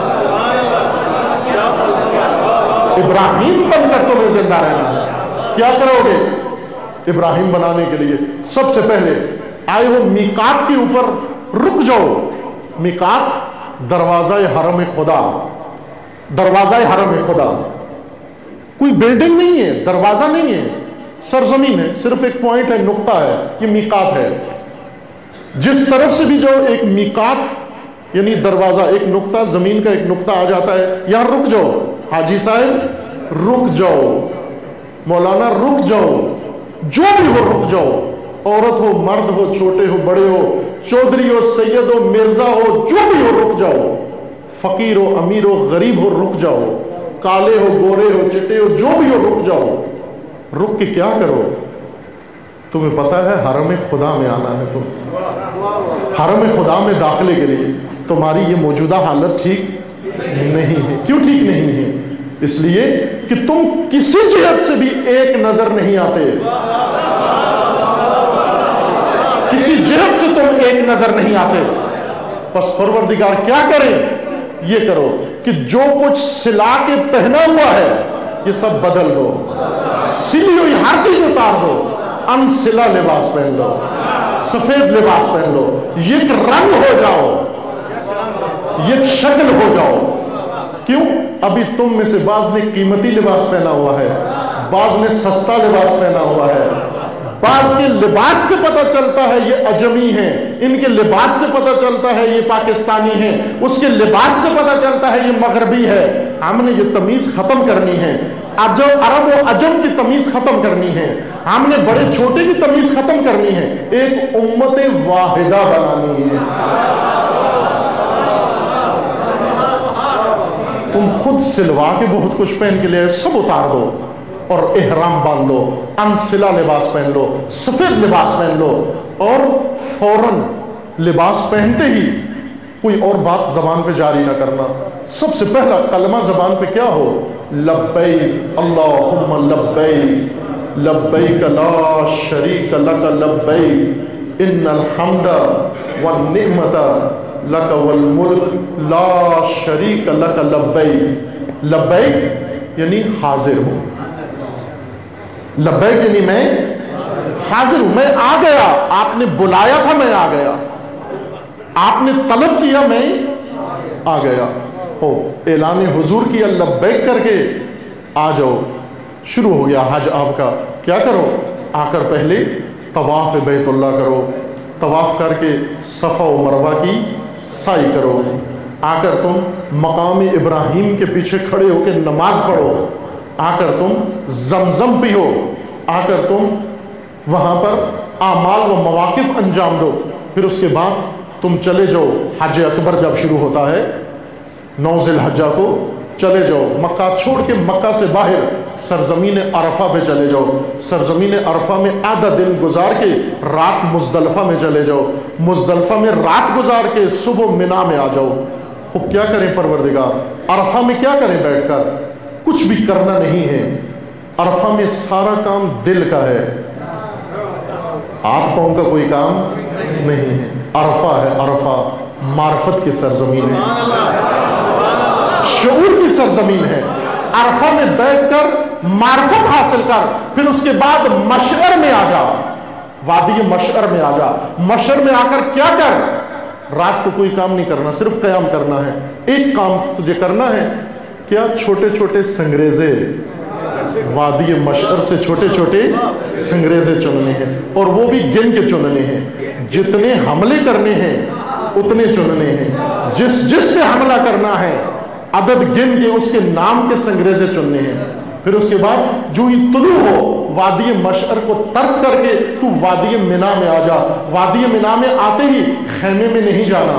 ابراہیم بن کر تمہیں زندہ رہنا ہے۔ کیا کرو گے ابراہیم بنانے کے لیے؟ سب سے پہلے آئے ہو میقات کے اوپر رک جاؤ۔ میقات دروازہ حرم خدا، دروازہ حرم خدا، کوئی بلڈنگ نہیں ہے، دروازہ نہیں ہے، سرزمین ہے، صرف ایک پوائنٹ ہے، نقطہ ہے، یہ میقات ہے۔ جس طرف سے بھی جاؤ ایک میقات یعنی دروازہ، ایک نقطہ، زمین کا ایک نقطہ آ جاتا ہے، یہاں رک جاؤ۔ حاجی صاحب رک جاؤ، مولانا رک جاؤ، جو بھی ہو رک جاؤ، عورت ہو مرد ہو چھوٹے ہو بڑے ہو، چودھری ہو سید ہو مرزا ہو، جو بھی ہو رک جاؤ، فقیر ہو امیر ہو غریب ہو رک جاؤ، کالے ہو گورے ہو چٹے ہو، جو بھی ہو رک جاؤ۔ رک کے کیا کرو؟ تمہیں پتا ہے حرم خدا میں آنا ہے، تم حرم خدا میں داخلے کے لیے تمہاری یہ موجودہ حالت ٹھیک نہیں ہے۔ کیوں ٹھیک نہیں ہے؟ اس لیے کہ تم کسی جہت سے بھی ایک نظر نہیں آتے، کسی جہت سے تم ایک نظر نہیں آتے۔ بس پروردگار کیا کرے؟ یہ کرو کہ جو کچھ سلا کے پہنا ہوا ہے یہ سب بدل دو، سلی ہوئی ہر چیز اتار دو، انسلا لباس پہن لو، سفید لباس پہن لو، یک رنگ ہو جاؤ، یک شکل ہو جاؤ۔ کیوں؟ ابھی تم میں سے بعض نے قیمتی لباس پہنا ہوا ہے، بعض نے سستا لباس پہنا ہوا ہے، بعض کے لباس سے پتہ چلتا ہے یہ اجمی ہیں، ان کے لباس سے پتہ چلتا ہے یہ پاکستانی ہیں، اس کے لباس سے پتہ چلتا ہے یہ مغربی ہے۔ ہم نے یہ تمیز ختم کرنی ہے، عرب و عجم کی تمیز ختم کرنی ہے، ہم نے بڑے چھوٹے کی تمیز ختم کرنی ہے، ایک امت واحدہ بنانی ہے۔ تم خود سلوا کے بہت کچھ پہن کے لے سب اتار دو، اور احرام باندھ لو، انسلا لباس پہن لو، سفید لباس پہن لو، اور فوراً لباس پہنتے ہی کوئی اور بات زبان پہ جاری نہ کرنا۔ سب سے پہلا کلمہ زبان پہ کیا ہو؟ لبیک اللہم لبیک لبیک لا شریک لک لبیک ان الحمد والنعمت لک والملک لا شریک لک لبیک۔ لبیک یعنی حاضر ہوں، لبیک یعنی میں حاضر ہوں، میں آ گیا، آپ نے بلایا تھا میں آ گیا، آپ نے طلب کیا میں آ گیا، ہو اعلان حضور کیا لبیک کر کے آ جاؤ، شروع ہو گیا حج آپ کا۔ کیا کرو؟ آ کر پہلے طواف بیت اللہ کرو، طواف کر کے صفا و مروہ کی سعی کرو، آ کر تم مقام ابراہیم کے پیچھے کھڑے ہو کے نماز پڑھو، آ کر تم زمزم پیو، آ کر تم وہاں پر اعمال و مواقف انجام دو، پھر اس کے بعد تم چلے جاؤ، حج اکبر جب شروع ہوتا ہے 9 ذی الحجہ کو، چلے جاؤ مکہ چھوڑ کے مکہ سے باہر سرزمین عرفہ پہ چلے جاؤ، سرزمین عرفہ میں آدھا دن گزار کے رات مزدلفہ میں چلے جاؤ، مزدلفہ میں رات گزار کے صبح منا میں آ جاؤ۔ خوب کیا کریں پروردگار؟ عرفہ میں کیا کریں بیٹھ کر؟ کچھ بھی کرنا نہیں ہے، عرفہ میں سارا کام دل کا ہے، ہاتھ پاؤں کا کوئی کام نہیں ہے۔ عرفہ ہے، عرفہ معرفت کی سرزمین ہے، شعور کی سرزمین ہے۔ عرفہ میں بیٹھ کر معرفت حاصل کر، پھر اس کے بعد مشعر میں آ جا، وادی مشعر میں آ جا، مشعر میں آ کر کیا کر؟ رات کو کوئی کام نہیں کرنا، صرف قیام کرنا ہے۔ ایک کام تجھے کرنا ہے، کیا؟ چھوٹے چھوٹے سنگریزے وادی مشعر سے چھوٹے چھوٹے سنگریزے چننے ہیں، اور وہ بھی گن کے چننے ہیں، جتنے حملے کرنے ہیں اتنے چننے ہیں، جس پہ حملہ کرنا ہے عدد گن کے اس کے نام کے سنگریزے چننے ہیں۔ پھر اس کے بعد جو ہی طلوع ہو وادی مشعر کو ترک کر کے تو وادی منا میں آ جا، وادی منا میں آتے ہی خیمے میں نہیں جانا،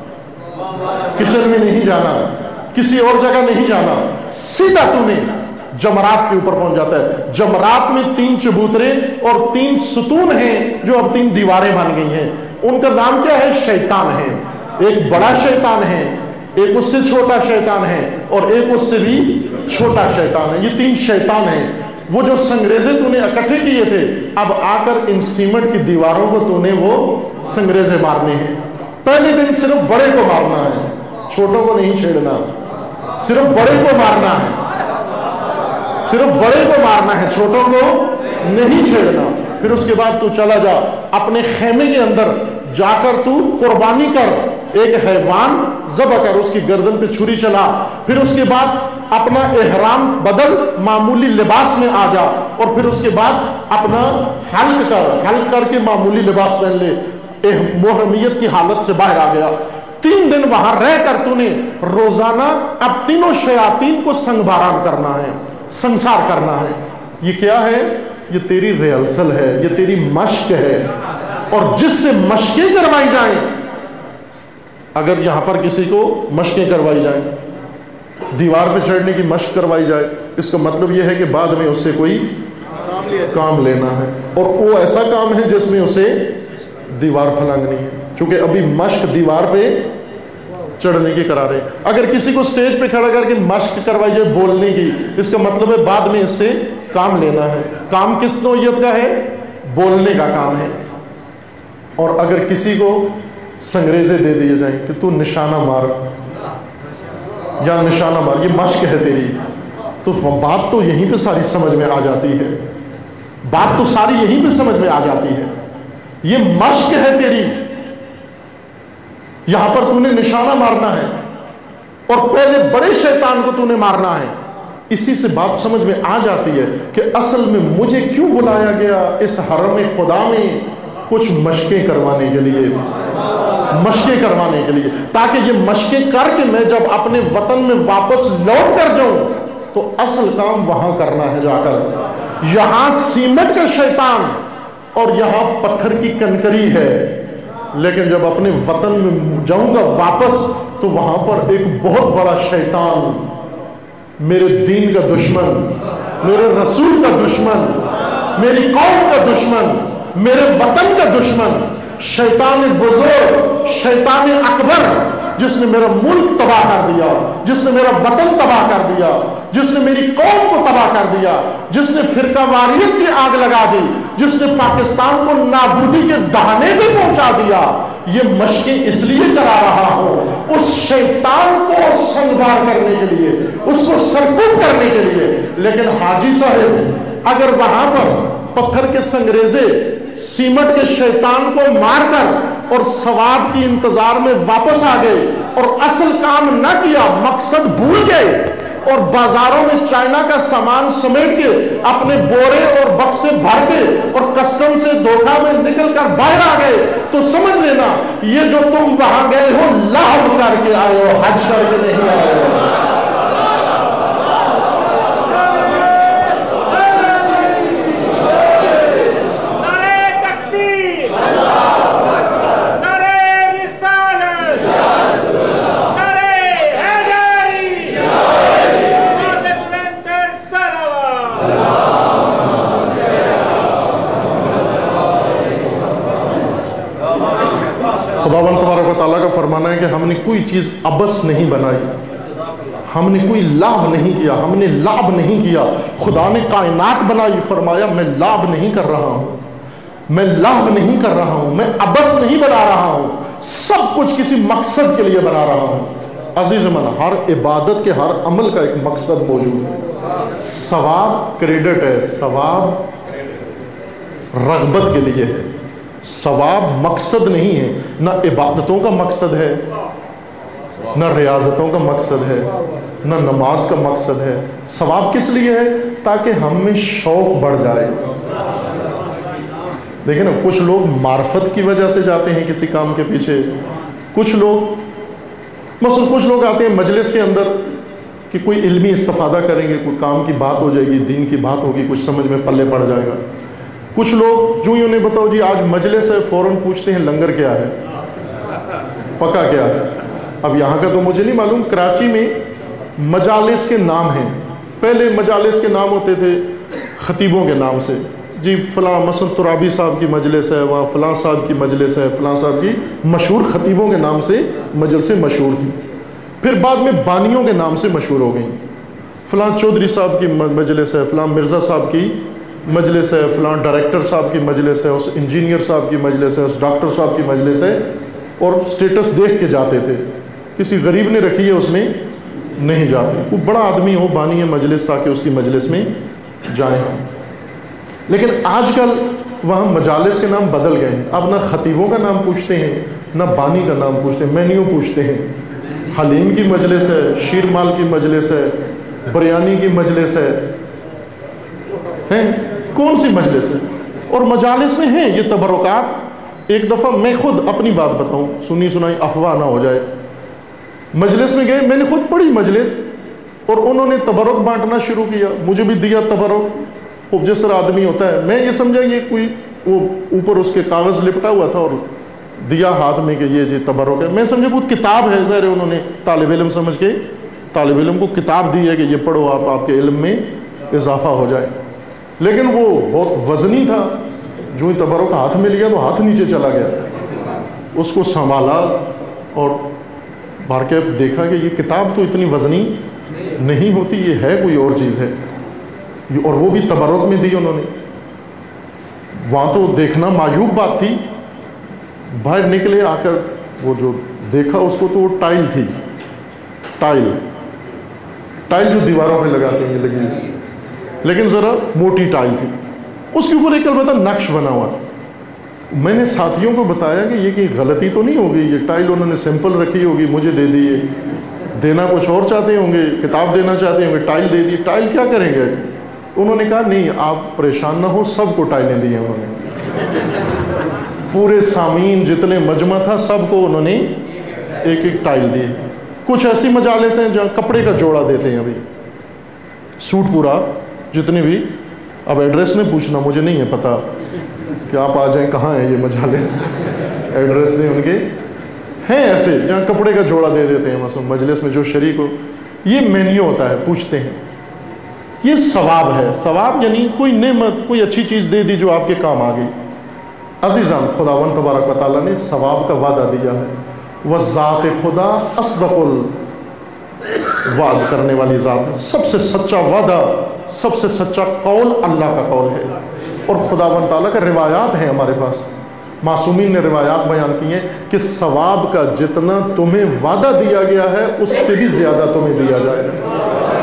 کچن میں نہیں جانا، کسی اور جگہ نہیں جانا، سیدھا تو نے जमरात के ऊपर पहुंच जाता है। जमरात में 3 चबूतरे और 3 सुतून हैं जो अब 3 दीवारें बन गई हैं। उनका नाम क्या है? शैतान है। एक बड़ा शैतान है, एक उससे छोटा शैतान है और एक उससे भी छोटा शैतान है। ये 3 शैतान हैं। वो जो संग्रेजे तूने इकट्ठे किए थे, अब आकर इन सीमेंट की दीवारों को तूने वो संग्रेजे मारने हैं। पहले दिन सिर्फ बड़े को मारना है, छोटों को नहीं छेड़ना। सिर्फ बड़े को मारना है, सिर्फ बड़े को मारना है, छोटों को नहीं छेड़ना। फिर उसके बाद तू चला जा अपने खेमे के अंदर जाकर तू कुर्बानी कर, एक हैवान ज़ब्ह कर, उसकी गर्दन पे छुरी चला। फिर उसके बाद अपना एहराम बदल, मामूली लिबास में आ जा और फिर उसके बाद अपना हल्क कर, हल्क करके मामूली लिबास पहन ले। मुहर्रमियत की हालत से बाहर आ गया। 3 दिन वहां रहकर तूने रोजाना अब तीनों शयातीन को संगबारान करना है, संसार करना है। ये क्या है? ये तेरी रिहर्सल है, ये तेरी मश्क है। और जिससे मश्कें करवाई जाएं, अगर यहां पर किसी को मश्कें करवाई जाएं, दीवार पे चढ़ने की मश्क करवाई जाए, इसका मतलब यह है कि बाद में उससे कोई काम लेना है और वो ऐसा काम है जिसमें उसे दीवार फलांगनी है। क्योंकि अभी मश्क दीवार पे चढ़ने की करा रहे हैं। अगर किसी को स्टेज पे खड़ा करके मश्क करवाई जाए बोलने की, इसका मतलब है बाद में इससे काम लेना है। काम किस नौइयत का है? बोलने का काम है। और अगर किसी को संग्रेजे दे दिए जाए कि तू निशाना मार या निशाना मार, ये मश्क है तेरी, तो बात तो यहीं पे सारी समझ में आ जाती है। बात तो सारी यहीं पे समझ में आ जाती है। ये मश्क है तेरी, यहां पर तूने निशाना मारना है और पहले बड़े शैतान को तूने मारना है। इसी से बात समझ में आ जाती है कि असल में मुझे क्यों बुलाया गया इस हरम खुदा में, कुछ मशकें करवाने के लिए, मशकें करवाने के लिए, ताकि ये मशकें करके मैं जब अपने वतन में वापस लौट कर जाऊं तो असल काम वहां करना है जाकर। यहां सीमेंट का शैतान और यहां पत्थर की कंकरी है, लेकिन जब अपने वतन में जाऊंगा वापस तो वहां पर एक बहुत बड़ा शैतान, मेरे दीन का दुश्मन, मेरे रसूल का दुश्मन, मेरी कौम का दुश्मन, मेरे वतन का दुश्मन, शैतान बुजुर्ग, शैतान अकबर, जिसने मेरा मुल्क तबाह कर दिया, जिसने मेरा वतन तबाह कर दिया, जिसने मेरी कौम को तबाह कर दिया, जिसने फिरकावारियत की आग लगा दी, जिसने पाकिस्तान को नाबूदी के दहाने पे पहुंचा दिया। ये मशकें इसलिए करा रहा हूं उस शैतान को संवार करने के लिए, उसको सरकूब करने के लिए। लेकिन हाजी साहब अगर वहां पर पत्थर के संग्रेजे सीमेंट के शैतान को मारकर और सवाब की इंतजार में वापस आ गए और असल काम न किया, मकसद भूल गए और बाजारों में चाइना का सामान समेट के अपने बोरे और बक्से भर के और कस्टम से धोखा में निकल कर बाहर आ गए, तो समझ लेना ये जो तुम वहां गए हो लाभ करके आए हो, हज करके नहीं आए हो। खुदावंद तबारक व तआला का फरमाना है कि हमने कोई चीज़ अबस नहीं बनाई, हमने कोई लाभ नहीं किया, हमने लाभ नहीं किया। खुदा ने कायनात बनाई, फरमाया मैं लाभ नहीं कर रहा हूँ, मैं लाभ नहीं कर रहा हूँ, मैं अबस नहीं बना रहा हूँ, सब कुछ किसी मकसद के लिए बना रहा हूँ। अजीज मन, हर इबादत के हर अमल का एक मकसद मौजूद है। सवाब क्रेडिट है, सवाब रग़बत के लिए है, सवाब मकसद नहीं है। ना इबादतों का मकसद है, ना रियाजतों का मकसद है, ना नमाज का मकसद है। सवाब किस लिए है? ताकि हम में शौक बढ़ जाए। देखिए ना, कुछ लोग मार्फत की वजह से जाते हैं किसी काम के पीछे, कुछ लोग मसलन कुछ लोग आते हैं मजलिस के अंदर कि कोई इल्मी इस्तिफादा करेंगे, कोई काम की बात हो जाएगी, दीन की बात होगी, कुछ समझ में पल्ले पड़ जाएगा। कुछ लोग जो ही उन्हें बताओ जी आज मजलिस है, फौरन पूछते हैं लंगर क्या है, पका क्या है। अब यहाँ का तो मुझे नहीं मालूम, कराची में मजालिस के नाम हैं, پہلے مجالس کے نام ہوتے تھے خطیبوں کے نام سے، جی فلاں مثلا ترابی صاحب کی مجلس ہے، وہاں فلاں صاحب کی مجلس ہے، فلاں صاحب کی مشہور خطیبوں کے نام سے مجلسیں مشہور تھیں. پھر بعد میں بانیوں کے نام سے مشہور ہو گئیں. فلاں چودھری صاحب کی مجلس ہے، فلاں مرزا صاحب کی مجلس ہے، فلاں ڈائریکٹر صاحب کی مجلس ہے، اس انجینئر صاحب کی مجلس ہے، اس ڈاکٹر صاحب کی مجلس ہے، اور سٹیٹس دیکھ کے جاتے تھے. کسی غریب نے رکھی ہے اس میں نہیں جاتے. وہ بڑا آدمی ہو بانی مجلس تاکہ اس کی مجلس میں جائیں. لیکن آج کل وہاں مجالس کے نام بدل گئے ہیں. اب نہ خطیبوں کا نام پوچھتے ہیں نہ بانی کا نام پوچھتے ہیں، مینیو پوچھتے ہیں. حلیم کی مجلس ہے، شیرمال کی مجلس ہے، بریانی کی مجلس ہے، کون سی مجلس ہے؟ اور مجالس میں ہیں یہ تبرکات. ایک دفعہ میں خود اپنی بات بتاؤں، سنی سنائی افواہ نہ ہو جائے. مجلس میں گئے، میں نے خود پڑھی مجلس، اور انہوں نے تبرک بانٹنا شروع کیا. مجھے بھی دیا تبرک. جس طرح آدمی ہوتا ہے، میں یہ سمجھا یہ کوئی وہ اوپر اس کے کاغذ لپٹا ہوا تھا اور دیا ہاتھ میں کہ یہ جی تبرک ہے. میں سمجھا کوئی کتاب ہے، ظاہر انہوں نے طالب علم سمجھ کے طالب علم کو کتاب دی ہے کہ یہ پڑھو آپ کے علم میں اضافہ ہو جائے. لیکن وہ بہت وزنی تھا. جو ہی تبرک ہاتھ میں لیا تو ہاتھ نیچے چلا گیا. اس کو سنبھالا اور بارکیف دیکھا کہ یہ کتاب تو اتنی وزنی نہیں ہوتی، یہ ہے کوئی اور چیز ہے. اور وہ بھی تبرک میں دی انہوں نے. وہاں تو دیکھنا معجوب بات تھی. باہر نکلے آ کر وہ جو دیکھا اس کو تو وہ ٹائل تھی، ٹائل جو دیواروں پہ لگاتے ہیں یہ لگی ہوئی، لیکن ذرا موٹی ٹائل تھی. اس کے اوپر ایک البتہ نقش بنا ہوا تھا. میں نے ساتھیوں کو بتایا کہ یہ کہیں غلطی تو نہیں ہوگی، یہ ٹائل انہوں نے سمپل رکھی ہوگی، مجھے دے دی ہے. دینا کچھ اور چاہتے ہوں گے، کتاب دینا چاہتے ہوں گے، ٹائل دے دی. ٹائل کیا کریں گے؟ انہوں نے کہا نہیں آپ پریشان نہ ہو، سب کو ٹائلیں دی ہیں انہوں نے. پورے سامعین جتنے مجمع تھا سب کو انہوں نے ایک ایک ٹائل دی. کچھ ایسی مجالس ہیں جہاں کپڑے کا جوڑا دیتے ہیں، ابھی سوٹ پورا جتنے بھی. اب ایڈریس نہیں پوچھنا، مجھے نہیں ہے پتہ کہ آپ آ جائیں کہاں ہیں یہ مجالس. ایڈریس نہیں ان کے ہیں ایسے جہاں کپڑے کا جوڑا دے دیتے ہیں مثلا مجلس میں جو شریک ہو. یہ مینیو ہوتا ہے، پوچھتے ہیں. یہ ثواب ہے. ثواب یعنی کوئی نعمت، کوئی اچھی چیز دے دی جو آپ کے کام آ گئی. عزیزان، خداوند تبارک و تعالیٰ نے ثواب کا وعدہ دیا ہے. وذات خدا اصدق الوعد کرنے والی ذات ہے. سب سے سچا وعدہ، سب سے سچا قول اللہ کا قول ہے. اور خداوند تعالیٰ کا روایات ہیں ہمارے پاس. معصومین نے روایات بیان کی ہیں کہ ثواب کا جتنا تمہیں وعدہ دیا گیا ہے اس سے بھی زیادہ تمہیں دیا جائے گا.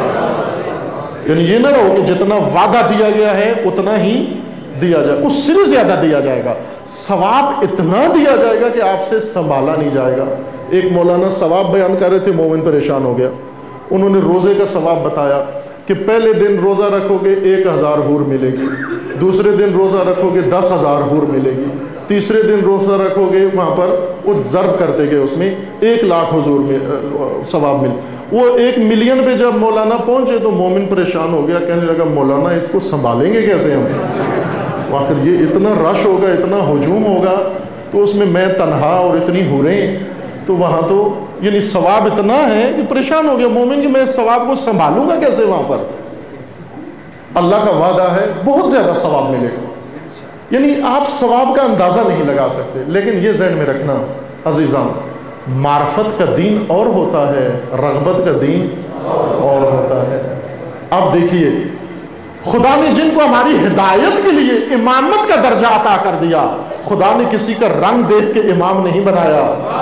یعنی یہ نہ رہو کہ جتنا وعدہ دیا گیا ہے اتنا ہی دیا جائے، اس سے بھی زیادہ دیا جائے گا. ثواب اتنا دیا جائے گا کہ آپ سے سنبھالا نہیں جائے گا. ایک مولانا ثواب بیان کر رہے تھے، مومن پریشان ہو گیا. انہوں نے روزے کا ثواب بتایا کہ پہلے دن روزہ رکھو گے 1000 حور ملے گی، دوسرے دن روزہ رکھو گے 10,000 حور ملے گی، تیسرے دن روزہ رکھو گے وہاں پر وہ ضرب کرتے گئے، اس میں 1,00,000 حضور میں ثواب مل. وہ 1 ملین پہ جب مولانا پہنچے تو مومن پریشان ہو گیا، کہنے لگا مولانا اس کو سنبھالیں گے کیسے ہم؟ آخر یہ اتنا رش ہوگا، اتنا ہجوم ہوگا، تو اس میں تنہا اور اتنی حوریں، تو وہاں تو یعنی ثواب اتنا ہے کہ پریشان ہو گیا مومن کہ میں اس ثواب کو سنبھالوں گا کیسے وہاں پر. اللہ کا وعدہ ہے بہت زیادہ ثواب ملے گا. یعنی آپ ثواب کا اندازہ نہیں لگا سکتے. لیکن یہ ذہن میں رکھنا عزیزان، معرفت کا دین اور ہوتا ہے، رغبت کا دین اور ہوتا ہے. اب دیکھیے خدا نے جن کو ہماری ہدایت کے لیے امامت کا درجہ عطا کر دیا، خدا نے کسی کا رنگ دیکھ کے امام نہیں بنایا،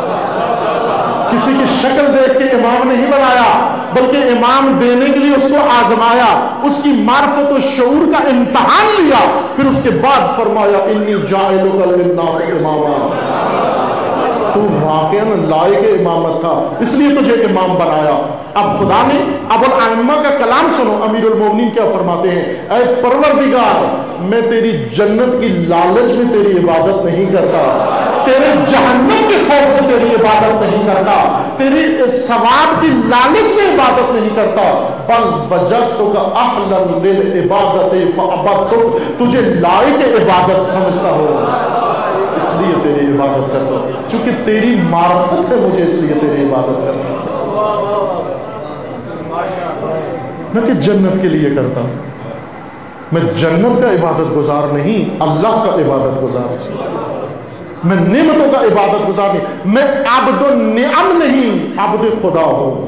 کسی کی شکل دیکھ کے امام نہیں بنایا، بلکہ امام دینے کے لیے اس کو آزمایا، اس کی معرفت و شعور کا امتحان لیا، پھر اس کے بعد فرمایا انی جاعلک للناس اماما. تو واقعاً لائق امامت تھا، اس لیے تجھے امام بنایا. اب خدا نے ابو الائمہ کا کلام سنو. امیر المومنین کیا فرماتے ہیں؟ اے پروردگار، میں تیری جنت کی لالچ میں تیری عبادت نہیں کرتا، تیرے جہنم کے خوف سے تیری عبادت نہیں کرتا، تیری ثواب کی لالچ میں عبادت نہیں کرتا، بل وجدتک اہلا للعبادت فعبدتک، تجھے لائق عبادت سمجھتا ہوں اس لیے تیری عبادت کرتا ہوں، چونکہ تیری معرفت ہے مجھے اس لیے تیری عبادت کرتا ہوں. نہ کہ جنت کے لیے کرتا ہوں. میں جنت کا عبادت گزار نہیں، اللہ کا عبادت گزار. میں نعمتوں کا عبادت گزار نہیں، میں عبد النعم نہیں، عبد خدا ہوں.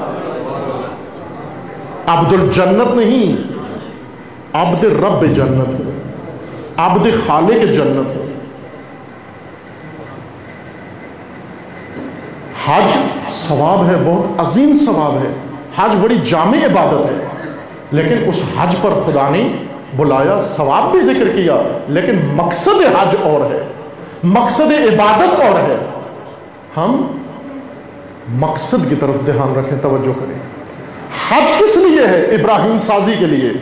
عبد الجنت نہیں، عبد رب جنت ہوں، عبد خالق جنت ہوں. حج ثواب ہے، بہت عظیم ثواب ہے. حج بڑی جامع عبادت ہے، لیکن اس حج پر خدا نے بلایا، ثواب بھی ذکر کیا، لیکن مقصد حج اور ہے، مقصد عبادت اور ہے. ہم مقصد کی طرف دھیان رکھیں، توجہ کریں. حج کس لیے ہے؟ ابراہیم سازی کے لیے.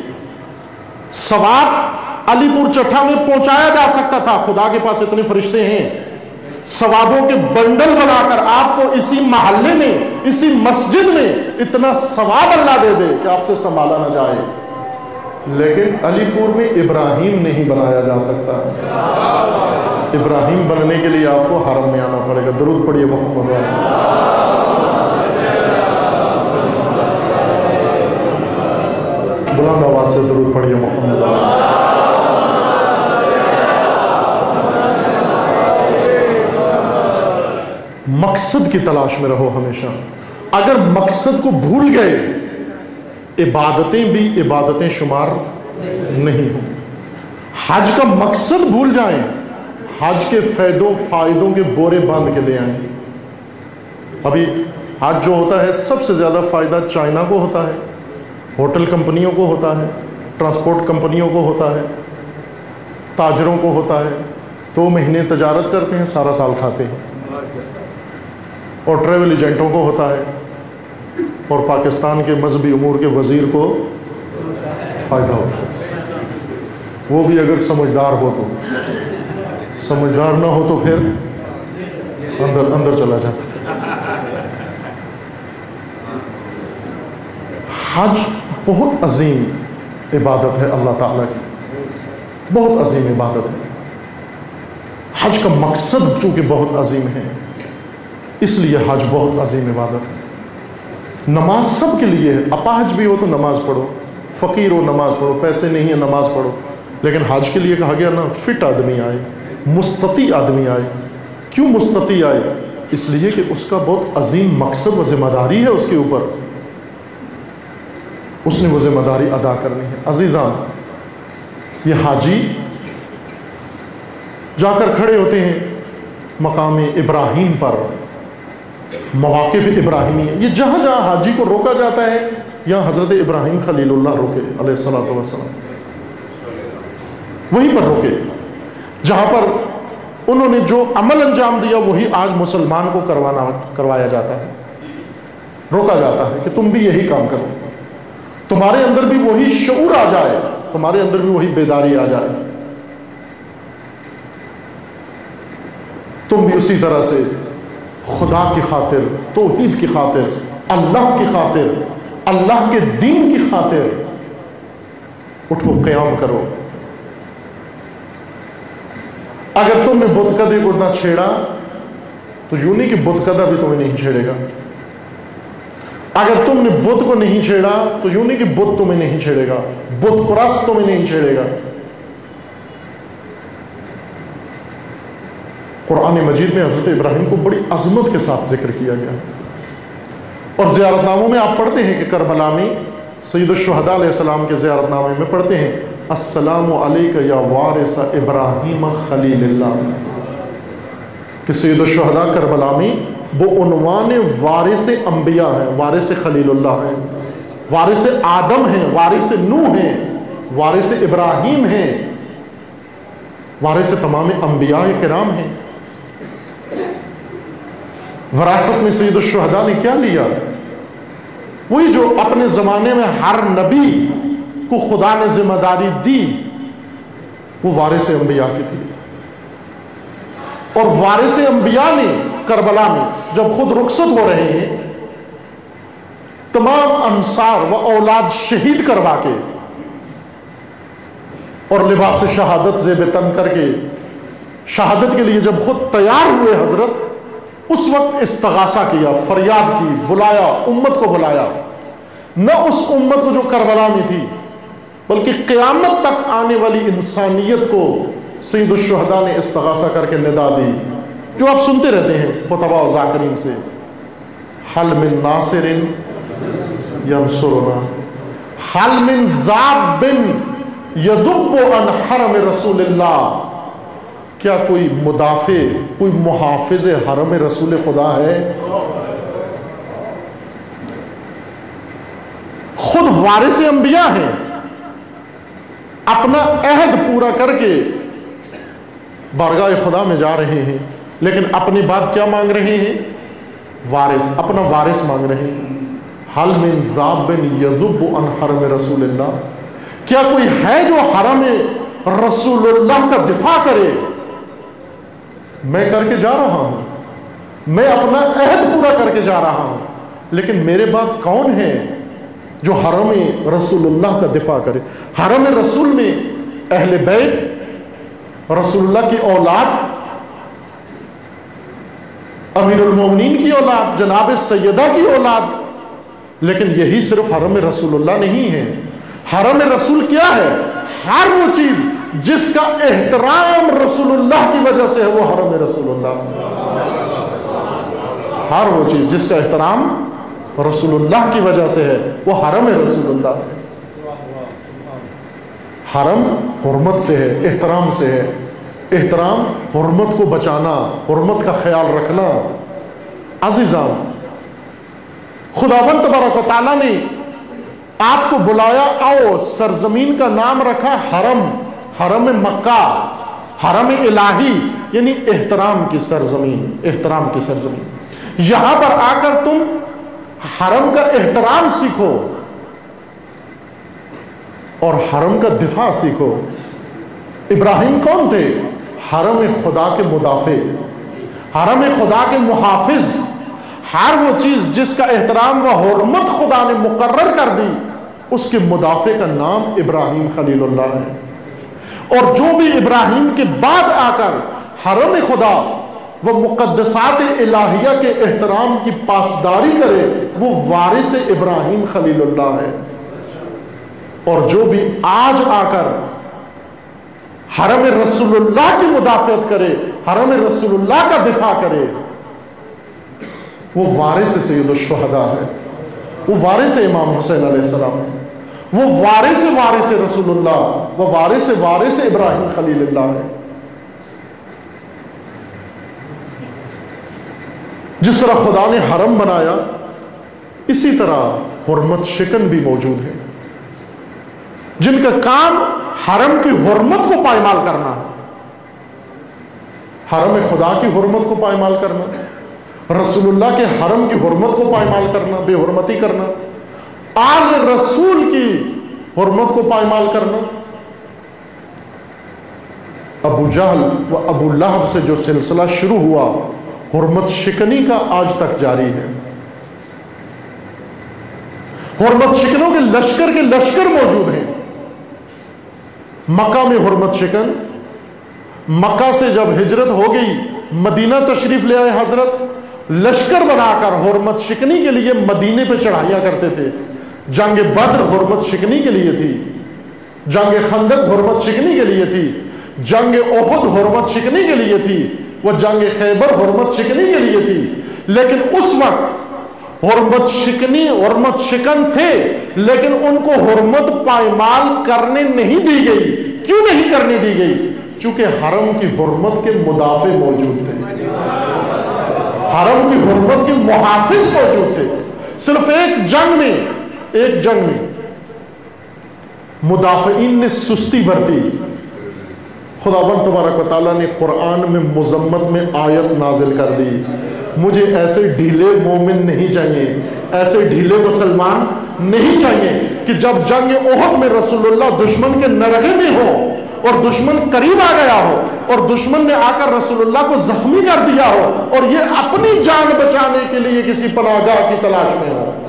ثواب علی پور چٹھا میں پہنچایا جا سکتا تھا، خدا کے پاس اتنے فرشتے ہیں، ثوابوں کے بنڈل بنا کر آپ کو اسی محلے میں، اسی مسجد میں اتنا ثواب اللہ دے دے کہ آپ سے سنبھالا نہ جائے. لیکن علی پور میں ابراہیم نہیں بنایا جا سکتا. ابراہیم بننے کے لیے آپ کو حرم میں آنا پڑے گا. درود پڑھیے محمد علیہ. بلند آواز سے درود پڑھیے محمد علیہ. مقصد کی تلاش میں رہو ہمیشہ. اگر مقصد کو بھول گئے، عبادتیں بھی عبادتیں شمار نہیں ہوں. حج کا مقصد بھول جائیں، حج کے فائدوں کے بورے باندھ کے لے آئیں. ابھی حج جو ہوتا ہے، سب سے زیادہ فائدہ چائنا کو ہوتا ہے، ہوٹل کمپنیوں کو ہوتا ہے، ٹرانسپورٹ کمپنیوں کو ہوتا ہے، تاجروں کو ہوتا ہے. 2 مہینے تجارت کرتے ہیں، سارا سال کھاتے ہیں. اور ٹریول ایجنٹوں کو ہوتا ہے، اور پاکستان کے مذہبی امور کے وزیر کو فائدہ ہوتا ہے. وہ بھی اگر سمجھدار ہو تو. سمجھدار نہ ہو تو پھر اندر چلا جاتا ہے. حج بہت عظیم عبادت ہے اللہ تعالیٰ کی، بہت عظیم عبادت ہے. حج کا مقصد چونکہ بہت عظیم ہے، اس لیے حج بہت عظیم عبادت ہے. نماز سب کے لیے ہے. اپاہج بھی ہو تو نماز پڑھو، فقیر ہو نماز پڑھو، پیسے نہیں ہیں نماز پڑھو. لیکن حج کے لیے کہا گیا نا، فٹ آدمی آئے، مستطیع آدمی آئے. کیوں مستطیع آئے؟ اس لیے کہ اس کا بہت عظیم مقصد و ذمہ داری ہے اس کے اوپر، اس نے وہ ذمہ داری ادا کرنی ہے. عزیزان، یہ حاجی جا کر کھڑے ہوتے ہیں مقام ابراہیم پر، مواقف ابراہیمی. یہ جہاں جہاں حاجی کو روکا جاتا ہے، یہاں حضرت ابراہیم خلیل اللہ روکے علیہ الصلوۃ والسلام، وہیں پر روکے جہاں پر انہوں نے جو عمل انجام دیا وہی آج مسلمان کو کروایا جاتا ہے. روکا جاتا ہے کہ تم بھی یہی کام کرو، تمہارے اندر بھی وہی شعور آ جائے، تمہارے اندر بھی وہی بیداری آ جائے، تم بھی اسی طرح سے خدا کی خاطر، توحید کی خاطر، اللہ کی خاطر، اللہ کے دین کی خاطر اٹھو، قیام کرو. اگر تم نے بت کدے کو نہ چھیڑا تو یوں نہیں کہ بت کدا بھی تمہیں نہیں چھیڑے گا. اگر تم نے بت کو نہیں چھیڑا تو یوں نہیں کہ بت تمہیں نہیں چھیڑے گا، بت پرست تمہیں نہیں چھیڑے گا. قرآن مجید میں حضرت ابراہیم کو بڑی عظمت کے ساتھ ذکر کیا گیا. اور زیارت ناموں میں آپ پڑھتے ہیں کہ کربلا میں سید الشہداء علیہ السلام کے زیارت نامے میں پڑھتے ہیں، السلام علیک یا وارث ابراہیم خلیل اللہ، کہ سید الشہداء کربلا میں وہ عنوان وارث انبیاء ہیں، وارث خلیل اللہ ہیں، وارث آدم ہیں، وارث نوح ہیں، وارث ابراہیم ہیں، وارث تمام انبیاء کرام ہیں. وراثت میں سید الشہداء نے کیا لیا؟ وہی جو اپنے زمانے میں ہر نبی کو خدا نے ذمہ داری دی، وہ وارث انبیاء کی تھی. اور وارث انبیاء نے کربلا میں جب خود رخصت ہو رہے ہیں، تمام انصار و اولاد شہید کروا کے اور لباس شہادت زیب تن کر کے شہادت کے لیے جب خود تیار ہوئے حضرت، اس وقت استغاثہ کیا، فریاد کی، بلایا، امت کو بلایا نہ اس امت کو جو کربلا میں تھی، بلکہ قیامت تک آنے والی انسانیت کو سید الشہداء نے استغاثہ کر کے ندا دی، جو آپ سنتے رہتے ہیں خطباء و ذاکرین سے، حل من ناصر ینصرنا، حل من ذاب یذب عن حرم رسول اللہ، کیا کوئی مدافع، کوئی محافظ حرم رسول خدا ہے؟ خود وارث انبیاء ہیں، اپنا عہد پورا کر کے بارگاہ خدا میں جا رہے ہیں، لیکن اپنی بات کیا مانگ رہے ہیں؟ وارث، اپنا وارث مانگ رہے ہیں۔ حل من ذاب یذب عن حرم رسول اللہ، کیا کوئی ہے جو حرم رسول اللہ کا دفاع کرے؟ میں کر کے جا رہا ہوں، میں اپنا عہد پورا کر کے جا رہا ہوں، لیکن میرے بعد کون ہے جو حرم رسول اللہ کا دفاع کرے؟ حرم رسول میں اہل بیت، رسول اللہ کی اولاد، امیر المومنین کی اولاد، جناب سیدہ کی اولاد، لیکن یہی صرف حرم رسول اللہ نہیں ہے۔ حرم رسول کیا ہے؟ ہر وہ چیز جس کا احترام رسول اللہ کی وجہ سے ہے، وہ حرم رسول اللہ۔ ہر وہ چیز جس کا احترام رسول اللہ کی وجہ سے ہے، وہ حرم رسول اللہ ہے۔ حرم حرمت سے ہے، احترام سے ہے۔ احترام، حرمت کو بچانا، حرمت کا خیال رکھنا۔ عزیزان، خداوند تبارک و تعالیٰ نے آپ کو بلایا، آؤ، سرزمین کا نام رکھا حرم، حرم مکہ، حرم الہی، یعنی احترام کی سرزمین، احترام کی سرزمین۔ یہاں پر آ کر تم حرم کا احترام سیکھو اور حرم کا دفاع سیکھو۔ ابراہیم کون تھے؟ حرم خدا کے مدافع، حرم خدا کے محافظ۔ ہر وہ چیز جس کا احترام و حرمت خدا نے مقرر کر دی، اس کے مدافع کا نام ابراہیم خلیل اللہ ہے۔ اور جو بھی ابراہیم کے بعد آ کر حرم خدا وہ مقدسات الہیہ کے احترام کی پاسداری کرے، وہ وارث ابراہیم خلیل اللہ ہے۔ اور جو بھی آج آ کر حرم رسول اللہ کی مدافعت کرے، حرم رسول اللہ کا دفاع کرے، وہ وارث سید الشہداء ہے، وہ وارث امام حسین علیہ السلام ہے، وہ وارث رسول اللہ، وہ وارث ابراہیم خلیل اللہ ہے۔ جس طرح خدا نے حرم بنایا، اسی طرح حرمت شکن بھی موجود ہے، جن کا کام حرم کی حرمت کو پائمال کرنا ہے، حرم خدا کی حرمت کو پائمال کرنا، رسول اللہ کے حرم کی حرمت کو پائمال کرنا، بے حرمتی کرنا، آل رسول کی حرمت کو پائمال کرنا۔ ابو جہل و ابو لہب سے جو سلسلہ شروع ہوا، حرمت شکنی کا آج تک جاری ہے۔ حرمت شکنوں کے لشکر موجود ہیں۔ مکہ میں حرمت شکن، مکہ سے جب ہجرت ہو گئی، مدینہ تشریف لے آئے حضرت، لشکر بنا کر حرمت شکنی کے لیے مدینے پہ چڑھائیاں کرتے تھے۔ جنگ بدر حرمت شکنی کے لیے تھی، جنگ خندق حرمت شکنی کے لیے تھی، جنگ احد حرمت شکنی کے لیے تھی، وہ جنگ خیبر حرمت شکنی کے لیے تھی۔ لیکن اس وقت حرمت شکن تھے، لیکن ان کو حرمت پائمال کرنے نہیں دی گئی۔ کیوں نہیں کرنے دی گئی؟ چونکہ حرم کی حرمت کے مدافع موجود تھے، حرم کی حرمت کے محافظ موجود تھے۔ صرف ایک جنگ میں مدافعین نے سستی برتی، خداوند تبارک و تعالیٰ نے قرآن میں مذمت میں آیت نازل کر دی، مجھے ایسے ڈھیلے مومن نہیں چاہیے، ایسے ڈھیلے مسلمان نہیں چاہیے کہ جب جنگ احد میں رسول اللہ دشمن کے نرغے میں ہو اور دشمن قریب آ گیا ہو اور دشمن نے آ کر رسول اللہ کو زخمی کر دیا ہو اور یہ اپنی جان بچانے کے لیے کسی پناہ گاہ کی تلاش میں ہو۔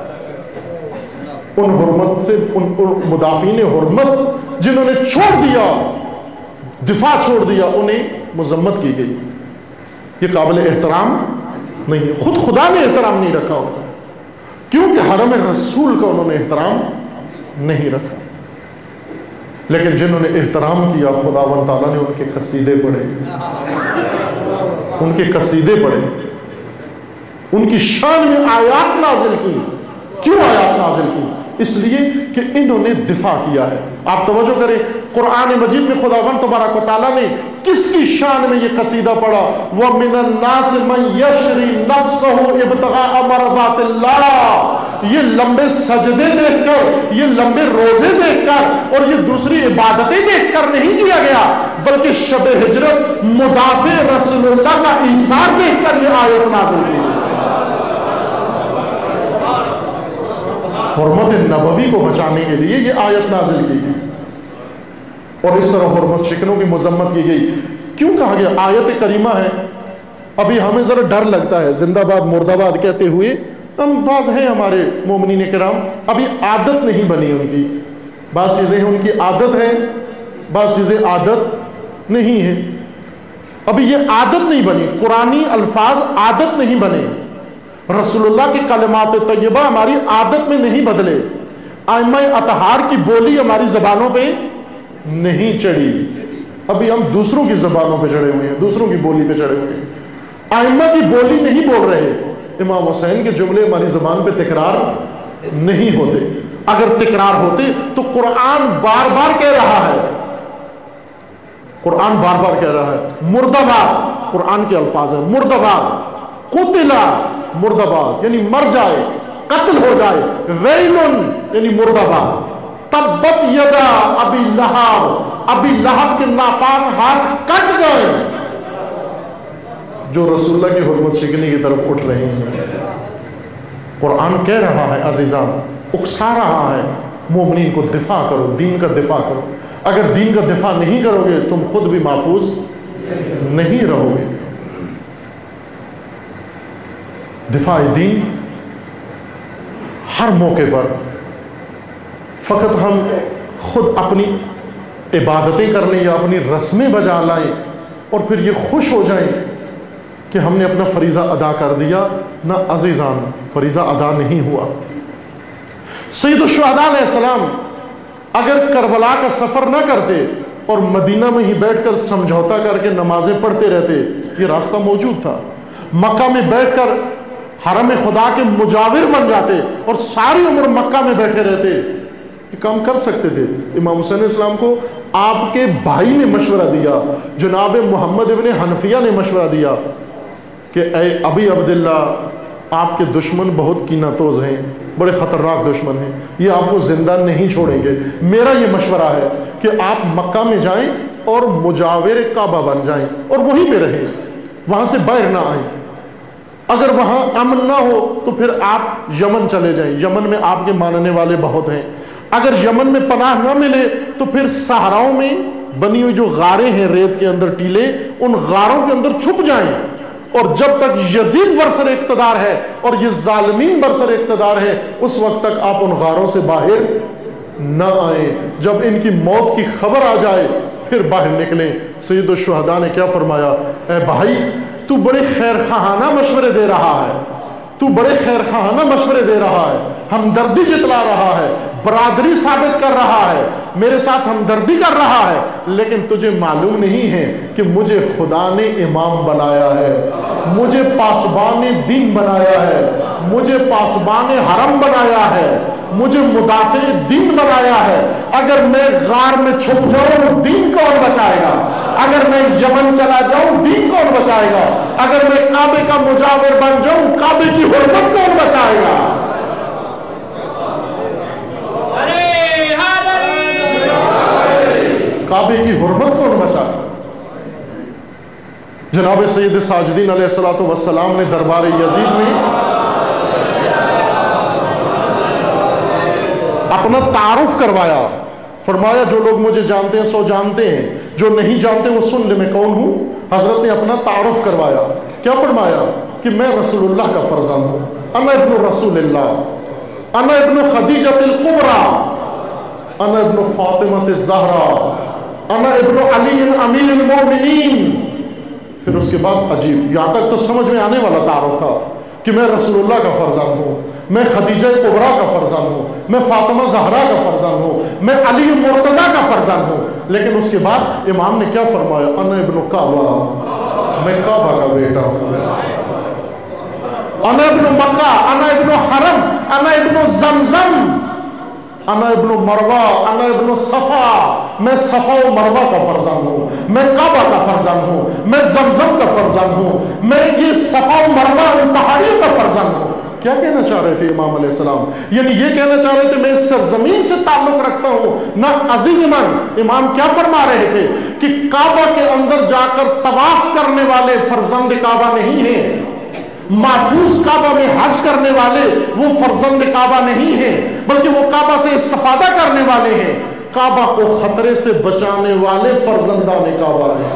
ان حرمت سے، ان مدافعین حرمت جنہوں نے چھوڑ دیا، دفاع چھوڑ دیا، انہیں مذمت کی گئی۔ یہ قابل احترام نہیں ہے، خود خدا نے احترام نہیں رکھا ہوتا۔ کیونکہ حرم رسول کا انہوں نے احترام نہیں رکھا. لیکن جنہوں نے احترام کیا خداوند تعالیٰ نے ان کے قصیدے پڑھے، ان کے قصیدے پڑھے، ان کی شان میں آیات نازل کی. کیوں آیات نازل کی؟ اس لیے کہ انہوں نے دفاع کیا ہے. آپ توجہ کریں، قرآن مجید میں خداوند تبارک و تعالیٰ نے کس کی شان میں یہ قصیدہ پڑھا؟ وَمِنَ النَّاسِ مَن يَشْرِي نَفْسَهُ ابْتِغَاءَ مَرْضَاتِ اللَّهِ. یہ لمبے سجدے دیکھ کر، یہ لمبے روزے دیکھ کر اور یہ دوسری عبادتیں دیکھ کر نہیں کیا گیا، بلکہ شب ہجرت مدافع رسول اللہ کا ایثار دیکھ کر یہ آیت نازل کی. حرمت نبوی کو بچانے کے لیے یہ آیت نازل کی گئی، اور اس طرح حرمت شکنوں کی مذمت کی گئی. کیوں کہا گیا؟ آیت کریمہ ہے. ابھی ہمیں ذرا ڈر لگتا ہے زندہ باد مرد آباد کہتے ہوئے. ہم بعض ہیں ہمارے مومنین کرام ابھی عادت نہیں بنی ان کی، بعض چیزیں ان کی عادت ہے، بعض چیزیں عادت نہیں ہیں. ابھی یہ عادت نہیں بنی، قرآنی الفاظ عادت نہیں بنے، رسول اللہ کی کلمات طیبہ ہماری عادت میں نہیں بدلے، ائمہ اطہار کی بولی ہماری زبانوں پہ نہیں چڑھی. ابھی ہم دوسروں کی زبانوں پہ چڑھے ہوئے ہیں، دوسروں کی بولی پہ چڑھے ہوئے ہیں، ائمہ کی بولی نہیں بول رہے. امام حسین کے جملے ہماری زبان پہ تکرار نہیں ہوتے. اگر تکرار ہوتے تو قرآن بار بار کہہ رہا ہے، قرآن بار بار کہہ رہا ہے مردباد، قرآن کے الفاظ ہیں مردباد، قتلا مردباد یعنی مر جائے، قتل ہو جائے، ویلن یعنی مردباد، تبت یدا ابی لہب، ابی لہب کے ناپاک ہاتھ کٹ گئے جو رسول اللہ کی حرمت شکنی کی طرف اٹھ رہے ہیں. قرآن کہہ رہا ہے عزیزان، اکسا رہا ہے مومنین کو دفاع کرو، دین کا دفاع کرو. اگر دین کا دفاع نہیں کرو گے تم خود بھی محفوظ نہیں رہو گے. دفاع دین ہر موقع پر، فقط ہم خود اپنی عبادتیں کر لیں یا اپنی رسمیں بجا لائیں اور پھر یہ خوش ہو جائیں کہ ہم نے اپنا فریضہ ادا کر دیا. نہ عزیزان، فریضہ ادا نہیں ہوا. سید الشہداء علیہ السلام اگر کربلا کا سفر نہ کرتے اور مدینہ میں ہی بیٹھ کر سمجھوتا کر کے نمازیں پڑھتے رہتے، یہ راستہ موجود تھا. مکہ میں بیٹھ کر حرم خدا کے مجاور بن جاتے اور ساری عمر مکہ میں بیٹھے رہتے، یہ کام کر سکتے تھے. امام حسین علیہ السلام کو آپ کے بھائی نے مشورہ دیا، جناب محمد ابن حنفیہ نے مشورہ دیا کہ اے ابی عبداللہ، آپ کے دشمن بہت کینہ توز ہیں، بڑے خطرناک دشمن ہیں، یہ آپ کو زندہ نہیں چھوڑیں گے. میرا یہ مشورہ ہے کہ آپ مکہ میں جائیں اور مجاور کعبہ بن جائیں اور وہیں پہ رہیں، وہاں سے باہر نہ آئیں. اگر وہاں امن نہ ہو تو پھر آپ یمن چلے جائیں، یمن میں آپ کے ماننے والے بہت ہیں. اگر یمن میں پناہ نہ ملے تو پھر صحراؤں میں بنی ہوئی جو غاریں ہیں ریت کے اندر ٹیلے، ان غاروں کے اندر چھپ جائیں. اور جب تک یزید برسر اقتدار ہے اور یہ ظالمین برسر اقتدار ہے، اس وقت تک آپ ان غاروں سے باہر نہ آئیں. جب ان کی موت کی خبر آ جائے پھر باہر نکلیں. سید الشہداء نے کیا فرمایا؟ اے بھائی، تو بڑے خیر خواہانہ مشورے دے رہا ہے، تو بڑے خیر خواہانہ مشورے دے رہا ہے، ہمدردی جتلا رہا ہے، برادری ثابت کر رہا ہے، میرے ساتھ ہمدردی کر رہا ہے، لیکن تجھے معلوم نہیں ہے کہ مجھے خدا نے امام بنایا ہے، مجھے پاسبان دین بنایا ہے، مجھے پاسبان حرم بنایا ہے، مجھے مدافع دین بنایا ہے. اگر میں غار میں چھپ جاؤں دین کون بچائے گا؟ اگر میں یمن چلا جاؤں دین کون بچائے گا؟ اگر میں کعبے کا مجاور بن جاؤں کعبے کی حرمت کون بچائے گا؟ کعبے کی حرمت کون بچائے گا؟ جناب سید ساجدین علیہ السلام نے دربار یزید میں اپنا تعارف کروایا، فرمایا جو لوگ مجھے جانتے ہیں سو جانتے ہیں، جو نہیں جانتے وہ سن لے میں کون ہوں. حضرت نے اپنا تعارف کروایا. کیا فرمایا؟ کہ میں رسول اللہ کا فرزند ہوں، انا ابن رسول اللہ، انا ابن خدیجہ الکبریٰ، انا ابن فاطمہ الزہرا، انا ابن علی امیر المومنین. پھر اس کے بعد عجیب، یہاں تک تو سمجھ میں آنے والا تعارف تھا کہ میں رسول اللہ کا فرزند ہوں، میں خدیجہ کبریٰ کا فرزند ہوں، میں فاطمہ زہرا کا فرزند ہوں، میں علی مرتضیٰ کا فرزند ہوں. لیکن اس کے بعد امام نے کیا فرمایا؟ انا ابن کعبہ، میں کعبہ کا بیٹا ہوں. انا ابن مکہ، انا ابن حرم، انا ابن زمزم، انا ابن مروہ، انا ابن صفا. میں صفا و مروہ کا فرزند ہوں، میں کعبہ کا فرزند ہوں، میں زمزم کا فرزند ہوں، میں یہ صفا و مروہ ان پہاڑیوں کا فرزند ہوں. کیا کہنا چاہ رہے تھے امام علیہ السلام؟ یعنی یہ کہنا چاہ رہے تھے میں اس سرزمین سے تعلق رکھتا ہوں نہ. عزیز امام کیا فرما رہے تھے کہ کعبہ کے اندر جا کر طواف کرنے والے فرزند کعبہ نہیں ہیں، محفوظ کعبہ میں حج کرنے والے وہ فرزند کعبہ نہیں ہیں، بلکہ وہ کعبہ سے استفادہ کرنے والے ہیں، کعبہ کو خطرے سے بچانے والے فرزندان کعبہ ہیں،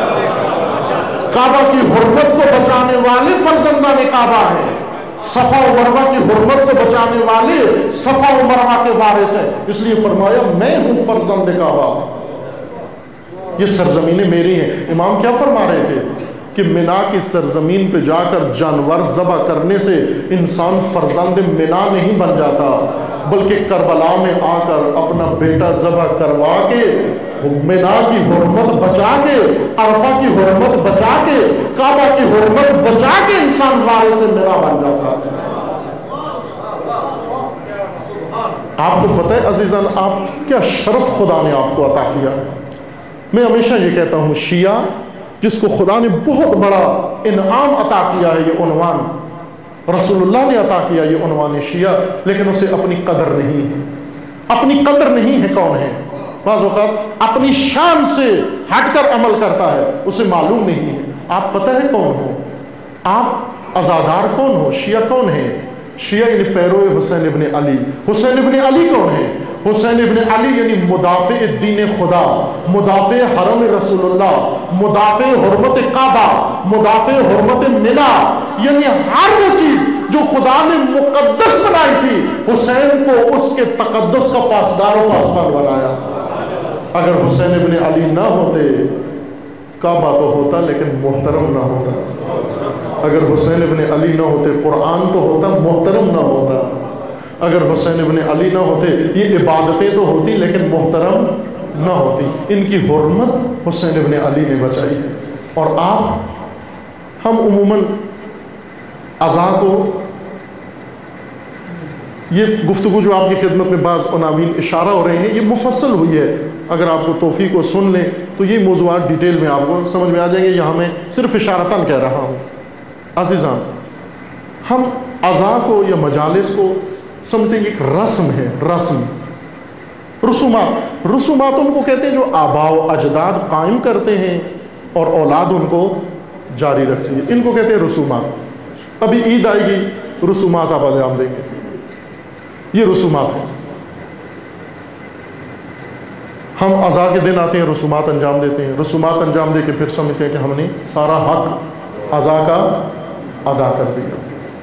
کعبہ کی حرمت کو بچانے والے فرزندان کعبہ ہیں، صفا و مروہ کی حرمت کو بچانے والے صفا و مروہ کے وارث ہیں. اس لیے فرمایا میں ہوں فرزند کعبہ، یہ سرزمینیں میری ہیں. امام کیا فرما رہے تھے کہ منا کی سرزمین پہ جا کر جانور ذبح کرنے سے انسان فرزند منا نہیں بن جاتا، بلکہ کربلا میں آ کر اپنا بیٹا ذبح کروا کے منا کی حرمت بچا کے، عرفہ کی حرمت بچا کے، کعبہ کی حرمت بچا کے انسان وارث منا بن جاتا. آپ کو پتہ ہے عزیزان آپ کیا شرف خدا نے آپ کو عطا کیا. میں ہمیشہ یہ کہتا ہوں شیعہ جس کو خدا نے بہت بڑا انعام عطا کیا ہے، یہ عنوان رسول اللہ نے عطا کیا، یہ عنوان شیعہ، لیکن اسے اپنی قدر نہیں ہے، اپنی قدر نہیں ہے. کون ہے؟ بعض اوقات اپنی شان سے ہٹ کر عمل کرتا ہے، اسے معلوم نہیں ہے. آپ پتہ ہے کون ہو؟ آپ عزادار کون ہو؟ شیعہ کون ہے؟ شیعہ یعنی پیرو حسین ابن علی. حسین ابن علی کون ہے؟ حسین ابن علی یعنی مدافع دین خدا، مدافع حرم رسول اللہ، مدافع حرمت کعبہ، مدافع حرمت منا، یعنی ہر وہ چیز جو خدا نے مقدس بنائی تھی حسین کو اس کے تقدس کا پاسدار و پاسبان بنایا. اگر حسین ابن علی نہ ہوتے کعبہ تو ہوتا لیکن محترم نہ ہوتا. اگر حسین ابن علی نہ ہوتے قرآن تو ہوتا محترم نہ ہوتا. اگر حسین ابن علی نہ ہوتے یہ عبادتیں تو ہوتی لیکن محترم نہ ہوتی. ان کی حرمت حسین ابن علی نے بچائی. اور ہم عموماً عزا کو، یہ گفتگو جو آپ کی خدمت میں بعض عناوین اشارہ ہو رہے ہیں یہ مفصل ہوئی ہے، اگر آپ کو توفیق کو سن لیں تو یہ موضوعات ڈیٹیل میں آپ کو سمجھ میں آ جائیں گے. یہاں میں صرف اشارتاً کہہ رہا ہوں. عزیزان ہم عزا کو یا مجالس کو سمجھتے ہیں ایک رسم ہے، رسم، رسومات ان کو کہتے ہیں جو آباء و اجداد قائم کرتے ہیں اور اولاد ان کو جاری رکھتی ہے، ان کو کہتے ہیں رسومات. ابھی عید آئے گی، رسومات آپ انجام دیں گے، یہ رسومات ہیں. ہم عزا کے دن آتے ہیں رسومات انجام دیتے ہیں، رسومات انجام دے کے پھر سمجھتے ہیں کہ ہم نے سارا حق عزا کا ادا کر دیا.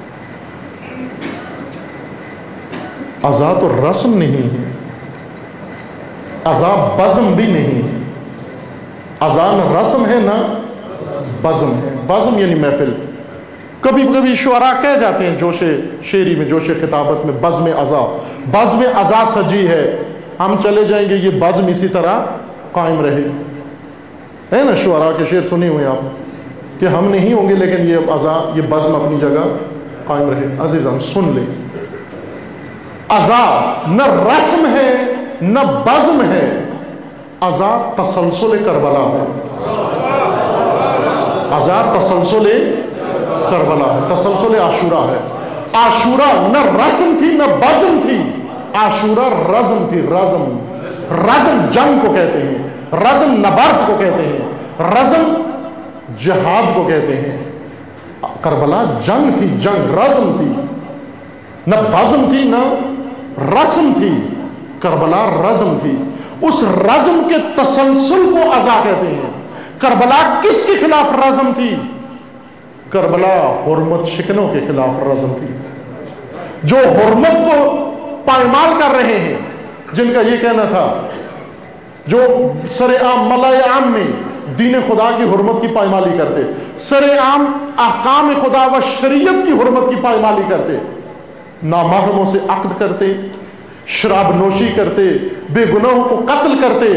عزا تو رسم نہیں ہے، عزا بزم بھی نہیں ہے. عزا نہ رسم ہے نہ بزم ہے. بزم یعنی محفل. کبھی کبھی شعراء کہہ جاتے ہیں جوش شعری میں، جوش خطابت میں، بزم عزا، بزم عزا سجی ہے، ہم چلے جائیں گے یہ بزم اسی طرح قائم رہے. ہے نا شعراء کے شعر سنے ہوئے آپ کہ ہم نہیں ہوں گے لیکن یہ عزا، یہ بزم اپنی جگہ قائم رہے. عزیزان سن لیں، عزا نہ رسم ہے نہ بزم ہے، عزا تسلسل کربلا ہے. عزا تسلسل کربلا ہے، تسلسل عاشورہ ہے. عاشورہ نہ رسم تھی نہ بزم تھی، عاشورہ رزم تھی. رزم جنگ کو کہتے ہیں، رزم نبرد کو کہتے ہیں، رزم جہاد کو کہتے ہیں. کربلا جنگ تھی، جنگ رزم تھی، نہ بزم تھی نہ رسم تھی. کربلا رزم تھی. اس رزم کے تسلسل کو عزا کہتے ہیں. کربلا کس کے خلاف رزم تھی؟ کربلا حرمت شکنوں کے خلاف رزم تھی، جو حرمت کو پائمال کر رہے ہیں، جن کا یہ کہنا تھا، جو سر عام ملائے عام میں دین خدا کی حرمت کی پائمالی کرتے، سر عام احکام خدا و شریعت کی حرمت کی پائمالی کرتے. नामहरमों से अक्द करते, शराब नोशी करते, बेगुनाहों को कत्ल करते,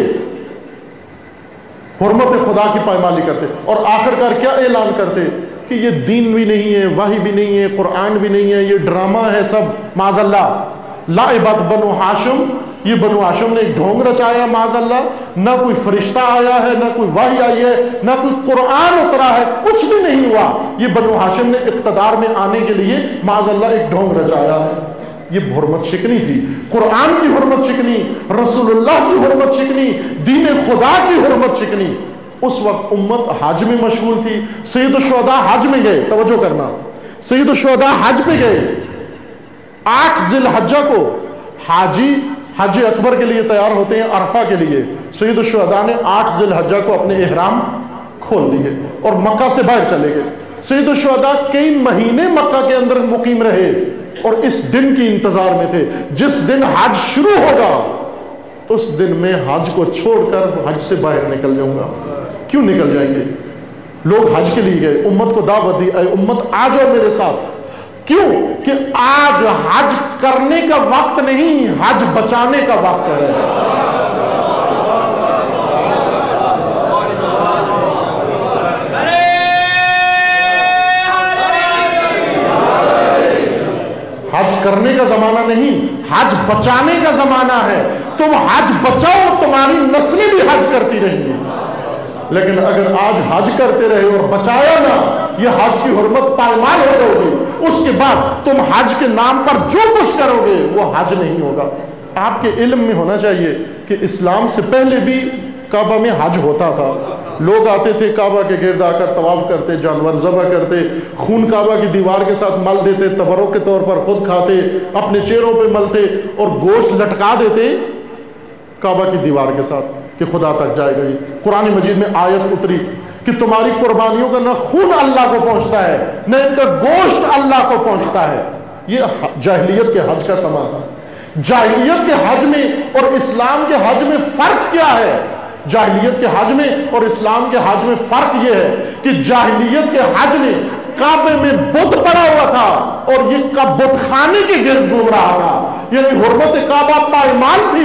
हुर्मत खुदा की पायमाली करते, और आखिरकार क्या ऐलान करते कि ये दीन भी नहीं है, वही भी नहीं है, कुरान भी नहीं है, ये ड्रामा है सब, माज़अल्लाह। लाइबत बनु हाशिम, ये बनु हाशिम ने एक ढोंग रचाया, माज़अल्लाह। ना कोई फरिश्ता आया है, ना कोई वही आई है, ना कोई कुरान उतरा है, कुछ भी नहीं हुआ। ये बनु हाशिम ने इक़्तिदार में आने के लिए माज़अल्लाह एक ढोंग रचाया है। ये हुर्मत शिकनी थी, कुरान की हुर्मत शिकनी, रसूलुल्लाह की हुर्मत शिकनी, दीन खुदा की हुर्मत शिकनी। उस वक्त उम्मत हज में मशगूल थी। सैयदुश्शुहदा हज में गए, तवज्जो करना, सैयदुश्शुहदा हज पे गए। 8 ज़िलहज्जा को हाजी हज अकबर के लिए तैयार होते हैं, अरफा के लिए। सैयदुश्शुहदा ने 8 ज़िलहज्जा को अपने इहराम खोल दिए और मक्का से बाहर चले गए। सैयदुश्शुहदा कई महीने मक्का के अंदर मुकीम रहे और इस दिन की इंतजार में थे, जिस दिन हज शुरू होगा उस दिन मैं हज को छोड़कर हज से बाहर निकल जाऊंगा। क्यों निकल जाएंगे? लोग हज के लिए गए, उम्मत को दावत दी, ऐ उम्मत आ जाओ मेरे साथ। क्यों? कि आज हज करने का वक्त नहीं, हज बचाने का वक्त है। हज करने का जमाना नहीं, हज बचाने का जमाना है। तुम हज बचाओ, तुम्हारी नस्लें भी हज करती रहेंगी। लेकिन अगर आज हज करते रहे और बचाया ना, ये हज की हुर्मत पायमाल हो जाएगी। उसके बाद तुम हज के नाम पर जो कुछ करोगे वो हज नहीं होगा। आपके इल्म में होना चाहिए कि इस्लाम से पहले भी काबा में हज होता था। लोग आते थे, काबा के गिर्द आकर तवाफ करते, जानवर ज़बह करते, खून काबा की दीवार के साथ मल देते, तबरुक के तौर पर खुद खाते, अपने चेहरों पे मलते और गोश्त लटका देते काबा की दीवार के साथ कि खुदा तक जाएगा। ये कुरान मजीद में आयत उतरी कि तुम्हारी कुर्बानियों का न खून अल्लाह को पहुंचता है, न इनका गोश्त अल्लाह को पहुंचता है। ये जाहिलियत के हज का समा था। जाहिलियत के हज में और इस्लाम के हज में फर्क क्या है? जाहिलियत के हज में और इस्लाम के हज में फर्क यह है कि जाहिलियत के हज में काबे में बुत पड़ा हुआ था और ये बुत खाने के गिर्द घूम रहा था। यानी हुर्मत काबा पायमाल थी,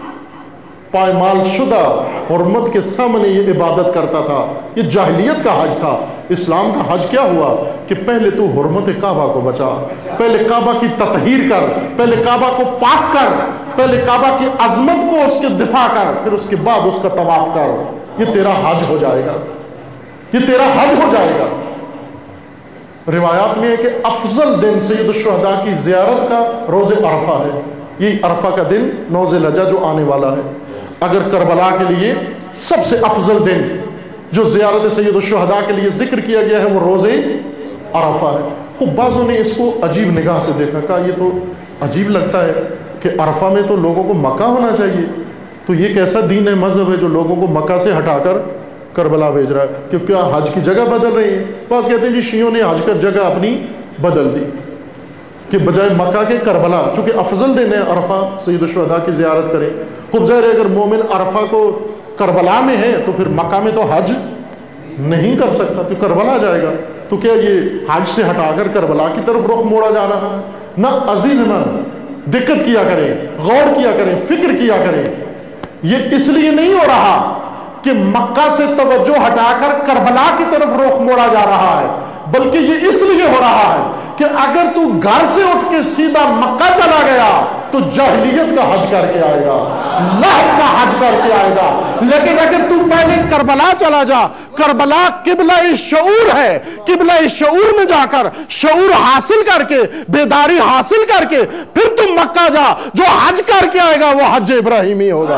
पायमाल शुदा हुर्मत के सामने ये इबादत करता था। ये जाहिलियत का हज था। इस्लाम का हज क्या हुआ कि पहले तू हुर्मत काबा को बचा, पहले काबा की ततहीर कर, पहले काबा को पाक कर, पहले काबा की अजमत को उसके दिफा कर, फिर उसके बाद उसका तवाफ कर। ये तेरा हज हो जाएगा, ये तेरा हज हो जाएगा। रिवायात में है कि अफजल दिन सैयदुश्शुहदा की ज़ियारत का रोज़ अरफा है। ये अरफा का दिन 9 ज़िलहज्जा जो आने वाला है। अगर करबला के लिए सबसे अफजल दिन जो ज़ियारत सैयदुश्शुहदा के लिए जिक्र किया गया है वो रोज़े अरफा है। खूब बाज़ों ने इसको अजीब निगाह से देखा, कहा ये तो अजीब लगता है कि अरफा में तो लोगों को मक्का होना चाहिए, तो ये कैसा दीन है, मजहब है जो लोगों को मक्का से हटाकर करबला भेज रहा है? क्योंकि हज की जगह बदल रही है। बस कहते हैं जी शियों ने हज कर जगह अपनी बदल दी कि बजाय मक्का के करबला, चूंकि अफजल दिन है अरफा, सैयदुश्शुहदा की ज़ियारत करें। खूब ज़ाहिर है अगर मोमिन अरफा को करबला में है तो फिर मक्का में तो हज नहीं कर सकता, तो करबला जाएगा। तो क्या ये हज से हटाकर करबला की तरफ रुख मोड़ा जा रहा है? ना अजीज मन, दिक्कत किया करें, गौर किया करें, फिक्र किया करें। ये इसलिए नहीं हो रहा कि मक्का से तवज्जो हटाकर करबला की तरफ रुख मोड़ा जा रहा है, बल्कि ये इसलिए हो रहा है कि अगर तू घर से उठ के सीधा मक्का चला गया तो जाहिलियत का हज करके आएगा, लहब का हज करके आएगा। लेकिन अगर तू पहले करबला चला जा, करबला किबला शऊर है, किबला शऊर में जाकर शऊर हासिल करके, बेदारी हासिल करके फिर तुम मक्का जा, जो हज करके आएगा वो हज इब्राहिमी होगा।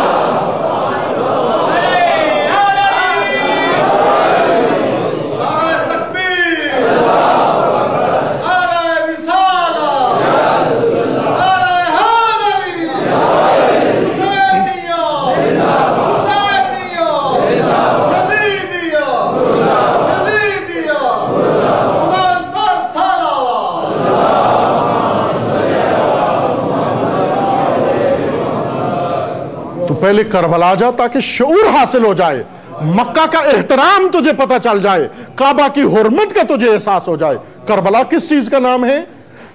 पहले करबला जा ताकि शऊर हासिल हो जाए, मक्का का एहतराम तुझे पता चल जाए, काबा की हुर्मत का तुझे एहसास हो जाए। करबला किस चीज का नाम है?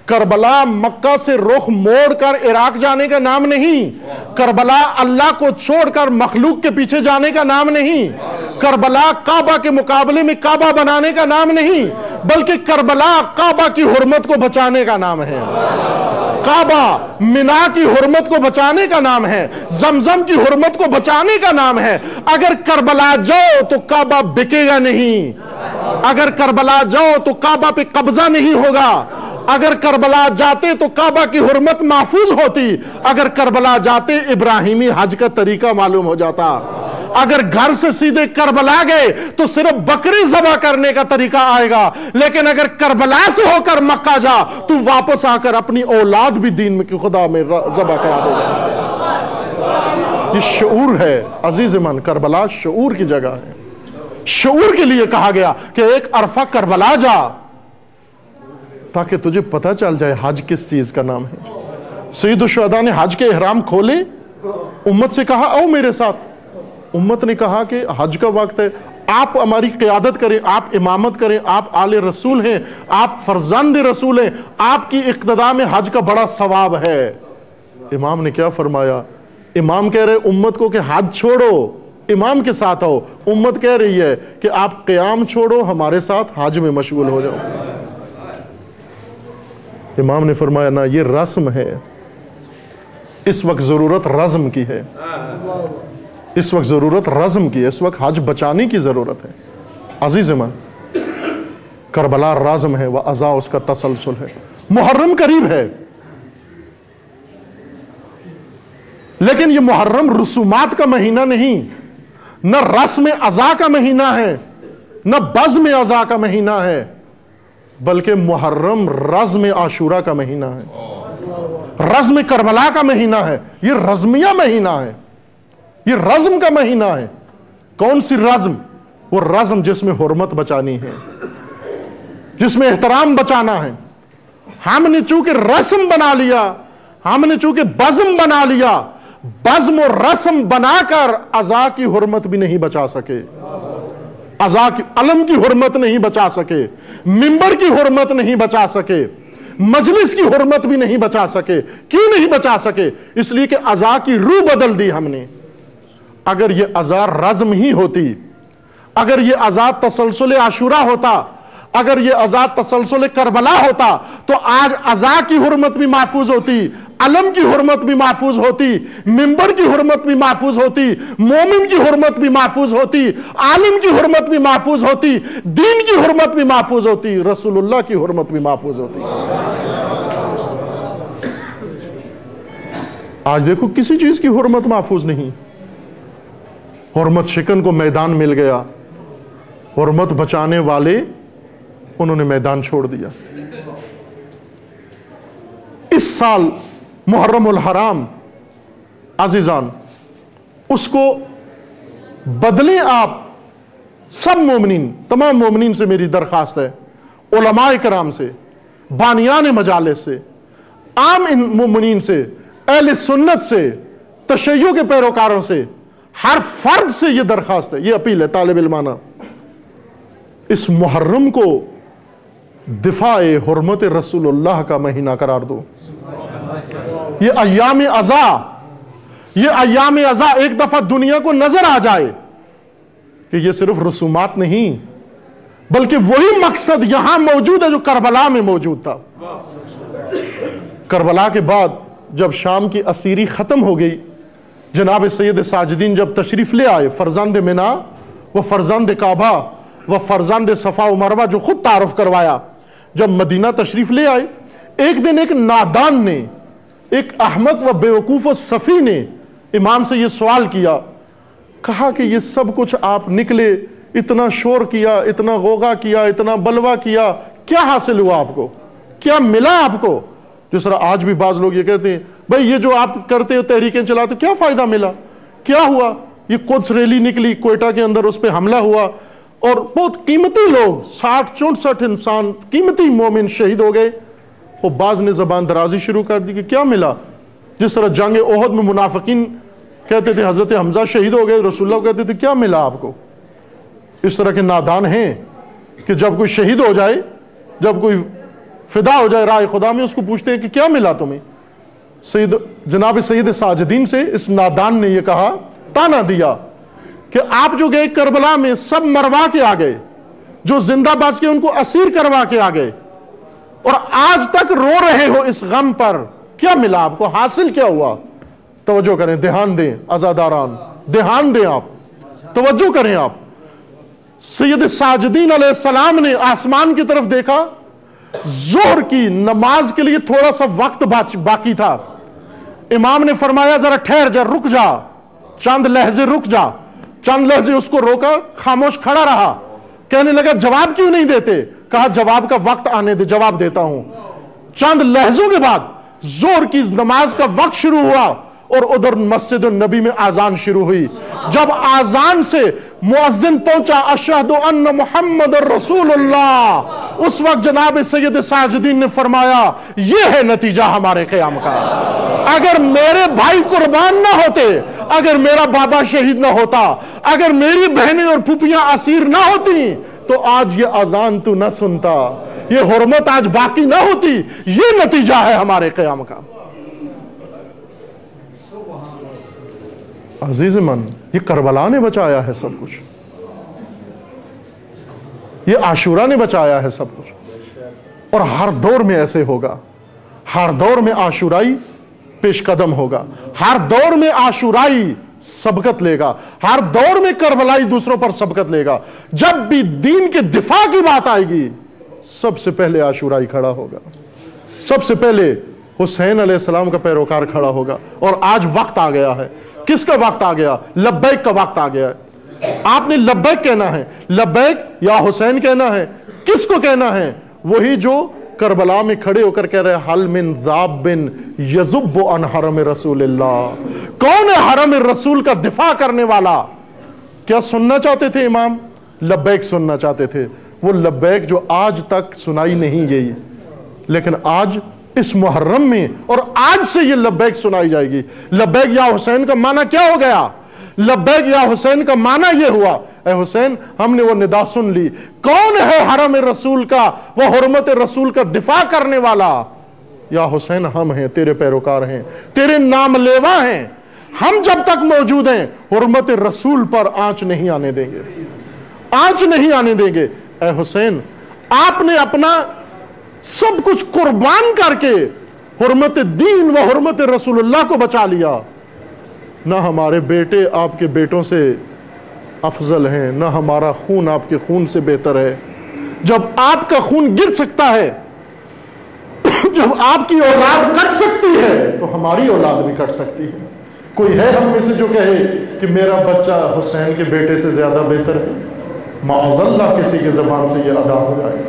کربلا مکہ سے رخ موڑ کر عراق جانے کا نام نہیں، کربلا اللہ کو چھوڑ کر مخلوق کے پیچھے جانے کا نام نہیں، کربلا کعبہ کے مقابلے میں کعبہ بنانے کا نام نہیں، بلکہ کربلا کعبہ کی حرمت کو بچانے کا نام ہے، کعبہ منا کی حرمت کو بچانے کا نام ہے، زمزم کی حرمت کو بچانے کا نام ہے۔ اگر کربلا جاؤ تو کعبہ بکے گا نہیں، اگر کربلا جاؤ تو کعبہ پہ قبضہ نہیں ہوگا، اگر کربلا جاتے تو کعبہ کی حرمت محفوظ ہوتی، اگر کربلا جاتے ابراہیمی حج کا طریقہ معلوم ہو جاتا، اگر گھر سے سیدھے کربلا گئے تو صرف بکری ذبح کرنے کا طریقہ آئے گا، لیکن اگر کربلا سے ہو کر مکہ جا تو واپس آ کر اپنی اولاد بھی دین میں خدا میں ذبح کرا دے گا۔ یہ شعور ہے عزیز من، کربلا شعور کی جگہ ہے، شعور کے لیے کہا گیا کہ ایک عرفہ کربلا جا تاکہ تجھے پتہ چل جائے حج کس چیز کا نام ہے۔ سید الشہداء نے حج کے احرام کھولے، امت سے کہا آؤ میرے ساتھ، امت نے کہا کہ حج کا وقت ہے، آپ ہماری قیادت کریں، آپ امامت کریں، آپ آل رسول ہیں، آپ فرزند رسول ہیں، آپ کی اقتداء میں حج کا بڑا ثواب ہے۔ امام نے کیا فرمایا؟ امام کہہ رہے امت کو کہ حج چھوڑو، امام کے ساتھ آؤ، امت کہہ رہی ہے کہ آپ قیام چھوڑو، ہمارے ساتھ حج میں مشغول ہو جاؤ۔ امام نے فرمایا نہ، یہ رسم ہے، اس وقت ضرورت رزم کی ہے، اس وقت ضرورت رزم کی ہے، اس وقت حج بچانے کی ضرورت ہے۔ عزیز من، کربلا رزم ہے، وعزا اس کا تسلسل ہے۔ محرم قریب ہے، لیکن یہ محرم رسومات کا مہینہ نہیں، نہ رسم عزا کا مہینہ ہے، نہ بزم عزا کا مہینہ ہے، بلکہ محرم رزم عاشورہ کا مہینہ ہے، رزم کربلا کا مہینہ ہے، یہ رزمیہ مہینہ ہے، یہ رزم کا مہینہ ہے۔ کون سی رزم؟ وہ رزم جس میں حرمت بچانی ہے، جس میں احترام بچانا ہے۔ ہم نے چونکہ رسم بنا لیا، ہم نے چونکہ بزم بنا لیا، بزم و رسم بنا کر عزا کی حرمت بھی نہیں بچا سکے، عزا کی علم کی حرمت نہیں بچا سکے، منبر کی حرمت نہیں بچا سکے، مجلس کی حرمت بھی نہیں بچا سکے۔ کیوں نہیں بچا سکے؟ اس لیے کہ عزا کی روح بدل دی ہم نے۔ اگر یہ عزا رزم ہی ہوتی، اگر یہ عزا تسلسل عاشورہ ہوتا، اگر یہ عزا تسلسل کربلا ہوتا تو آج عزا کی حرمت بھی محفوظ ہوتی، علم کی حرمت بھی محفوظ ہوتی، منبر کی حرمت بھی محفوظ ہوتی، مومن کی حرمت بھی محفوظ ہوتی، عالم کی حرمت بھی محفوظ ہوتی، دین کی حرمت بھی محفوظ ہوتی، رسول اللہ کی حرمت بھی محفوظ ہوتی۔ آج دیکھو کسی چیز کی حرمت محفوظ نہیں، حرمت شکن کو میدان مل گیا، حرمت بچانے والے انہوں نے میدان چھوڑ دیا۔ اس سال محرم الحرام عزیزان، اس کو بدلیں آپ سب مومنین، تمام مومنین سے میری درخواست ہے، علماء کرام سے، بانیان مجالس سے، عام مومنین سے، اہل سنت سے، تشیع کے پیروکاروں سے، ہر فرد سے یہ درخواست ہے، یہ اپیل ہے طالب علمانہ، اس محرم کو دفاع حرمت رسول اللہ کا مہینہ قرار دو۔ یہ ایام عزا، یہ ایام عزا ایک دفعہ دنیا کو نظر آ جائے کہ یہ صرف رسومات نہیں، بلکہ وہی مقصد یہاں موجود ہے جو کربلا میں موجود تھا۔ کربلا کے بعد جب شام کی اسیری ختم ہو گئی، جناب سید ساجدین جب تشریف لے آئے، فرزند منا و فرزند کعبہ و فرزند صفا و مروہ جو خود تعارف کروایا، جب مدینہ تشریف لے آئے، ایک دن ایک نادان نے، ایک احمق و بیوقوف و صفی نے امام سے یہ سوال کیا، کہا کہ یہ سب کچھ آپ نکلے، اتنا شور کیا، اتنا غوغا کیا، اتنا بلوا کیا، کیا حاصل ہوا آپ کو؟ کیا ملا آپ کو؟ جس طرح آج بھی بعض لوگ یہ کہتے ہیں بھئی یہ جو آپ کرتے ہو تحریکیں چلاتے، کیا فائدہ ملا؟ کیا ہوا؟ یہ قدس ریلی نکلی کوئٹہ کے اندر، اس پہ حملہ ہوا اور بہت قیمتی لوگ 60-64 انسان قیمتی مومن شہید ہو گئے، اور بعض نے زبان درازی شروع کر دی کہ کیا ملا؟ جس طرح جنگ احد میں منافقین کہتے تھے حضرت حمزہ شہید ہو گئے، رسول اللہ کہتے تھے کیا ملا آپ کو؟ اس طرح کے نادان ہیں کہ جب کوئی شہید ہو جائے، جب کوئی فدا ہو جائے راہ خدا میں، اس کو پوچھتے ہیں کہ کیا ملا تمہیں؟ جناب سید ساجدین سے اس نادان نے یہ کہا، تانا دیا کہ آپ جو گئے کربلا میں سب مروا کے آ گئے، جو زندہ بچ کے ان کو اسیر کروا کے آ گئے، اور آج تک رو رہے ہو اس غم پر، کیا ملا آپ کو؟ حاصل کیا ہوا؟ توجہ کریں، دھیان دیں عزاداران، دھیان دیں، آپ توجہ کریں۔ آپ سید ساجدین علیہ السلام نے آسمان کی طرف دیکھا، ظہر کی نماز کے لیے تھوڑا سا وقت باقی تھا، امام نے فرمایا ذرا ٹھہر جا، رک جا، چند لحظے رک جا۔ چند لحظے اس کو روکا، خاموش کھڑا رہا، کہنے لگا جواب کیوں نہیں دیتے؟ کہا جواب کا وقت آنے دے، جواب دیتا ہوں۔ چند لحظوں کے بعد ظہر کی نماز کا وقت شروع ہوا، اور ادھر مسجد النبی میں آزان شروع ہوئی۔ جب آزان سے مؤذن پہنچا اشہد ان محمد رسول اللہ، اس وقت جناب سید ساجدین نے فرمایا یہ ہے نتیجہ ہمارے قیام کا۔ اگر میرے بھائی قربان نہ ہوتے، اگر میرا بابا شہید نہ ہوتا، اگر میری بہنیں اور پھوپھیاں اسیر نہ ہوتی، تو آج یہ اذان تو نہ سنتا، یہ حرمت آج باقی نہ ہوتی۔ یہ نتیجہ ہے ہمارے قیام کا۔ عزیز من، یہ کربلا نے بچایا ہے سب کچھ، یہ عاشورہ نے بچایا ہے سب کچھ، اور ہر دور میں ایسے ہوگا۔ ہر دور میں عاشورائی پیش قدم ہوگا، ہر دور میں عاشورائی سبقت لے گا، ہر دور میں کربلائی دوسروں پر سبقت لے گا۔ جب بھی دین کے دفاع کی بات آئے گی، سب سے پہلے عاشورائی کھڑا ہوگا، سب سے پہلے حسین علیہ السلام کا پیروکار کھڑا ہوگا۔ اور آج وقت آ گیا ہے، کس کا وقت آ گیا؟ لبیک کا وقت آ گیا ہے۔ آپ نے لبیک کہنا ہے، لبیک یا حسین کہنا ہے۔ کس کو کہنا ہے؟ وہی جو کربلا میں کھڑے ہو کر کہہ رہے حل من ذاب یذب عن حرم رسول اللہ۔ کون ہے حرم رسول کا دفاع کرنے والا؟ کیا سننا چاہتے تھے امام؟ لبیک سننا چاہتے تھے، وہ لبیک جو آج تک سنائی نہیں گئی، لیکن آج اس محرم میں اور آج سے یہ لبیک سنائی جائے گی۔ لبیک یا حسین کا معنی کیا ہو گیا؟ لبیک یا حسین کا معنی یہ ہوا، اے حسین ہم نے وہ ندا سن لی، کون ہے حرم رسول کا، وہ حرمت رسول کا دفاع کرنے والا؟ یا حسین ہم ہیں، تیرے پیروکار ہیں، تیرے نام لیوا ہیں، ہم جب تک موجود ہیں حرمت رسول پر آنچ نہیں آنے دیں گے، آنچ نہیں آنے دیں گے۔ اے حسین آپ نے اپنا سب کچھ قربان کر کے حرمت دین و حرمت رسول اللہ کو بچا لیا۔ نہ ہمارے بیٹے آپ کے بیٹوں سے افضل ہیں، نہ ہمارا خون آپ کے خون سے بہتر ہے۔ جب آپ کا خون گر سکتا ہے، جب آپ کی اولاد کٹ سکتی ہے، تو ہماری اولاد بھی کٹ سکتی ہے۔ کوئی ہے ہم میں سے جو کہے کہ میرا بچہ حسین کے بیٹے سے زیادہ بہتر ہے؟ معاذ اللہ کسی کے زبان سے یہ ادا ہو جائے۔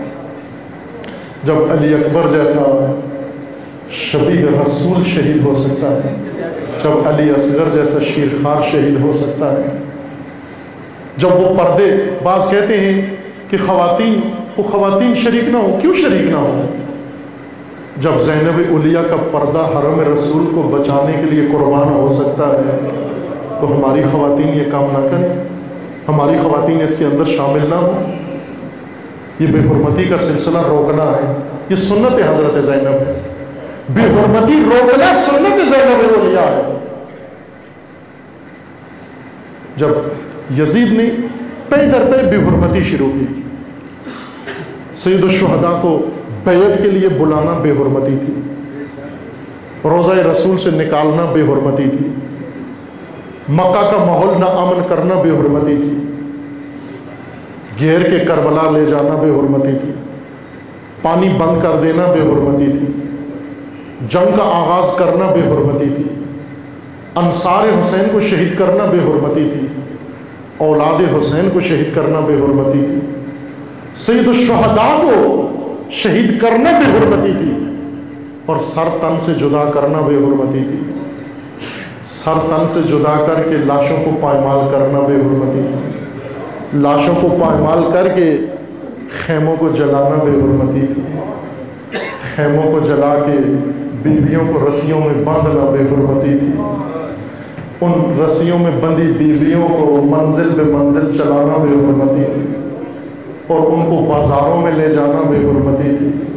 جب علی اکبر جیسا شبیہ رسول شہید ہو سکتا ہے، جب علی اصغر جیسا شیرخوار شہید ہو سکتا ہے، جب وہ پردے، بعض کہتے ہیں کہ خواتین شریک نہ ہو، کیوں شریک نہ ہو؟ جب زینب علیہ کا پردہ حرم رسول کو بچانے کے لیے قربان ہو سکتا ہے، تو ہماری خواتین یہ کام نہ کریں، ہماری خواتین اس کے اندر شامل نہ ہوں۔ یہ بے حرمتی کا سلسلہ روکنا ہے، یہ سنت حضرت زینب ہے، بے حرمتی روکنا سنت زینب علیہ ہے۔ جب یزید نے پے در پے بے حرمتی شروع کی، سید الشہداء کو بیعت کے لیے بلانا بے حرمتی تھی، روضہ رسول سے نکالنا بے حرمتی تھی، مکہ کا ماحول نہ امن کرنا بے حرمتی تھی، گھیر کے کربلا لے جانا بے حرمتی تھی، پانی بند کر دینا بے حرمتی تھی، جنگ کا آغاز کرنا بے حرمتی تھی، انصار حسین کو شہید کرنا بے حرمتی تھی، اولاد حسین کو شہید کرنا بے حرمتی تھی، سید الشہداء کو شہید کرنا بے حرمتی تھی، اور سر تن سے جدا کرنا بے حرمتی تھی، سر تن سے جدا کر کے لاشوں کو پائمال کرنا بے حرمتی تھی، لاشوں کو پائمال کر کے خیموں کو جلانا بے حرمتی تھی، خیموں کو جلا کے بیویوں کو رسیوں میں باندھنا بے حرمتی تھی، ان رسیوں میں بندھی بیویوں کو منزل بے منزل چلانا بے حرمتی تھی، اور ان کو بازاروں میں لے جانا بے حرمتی تھی،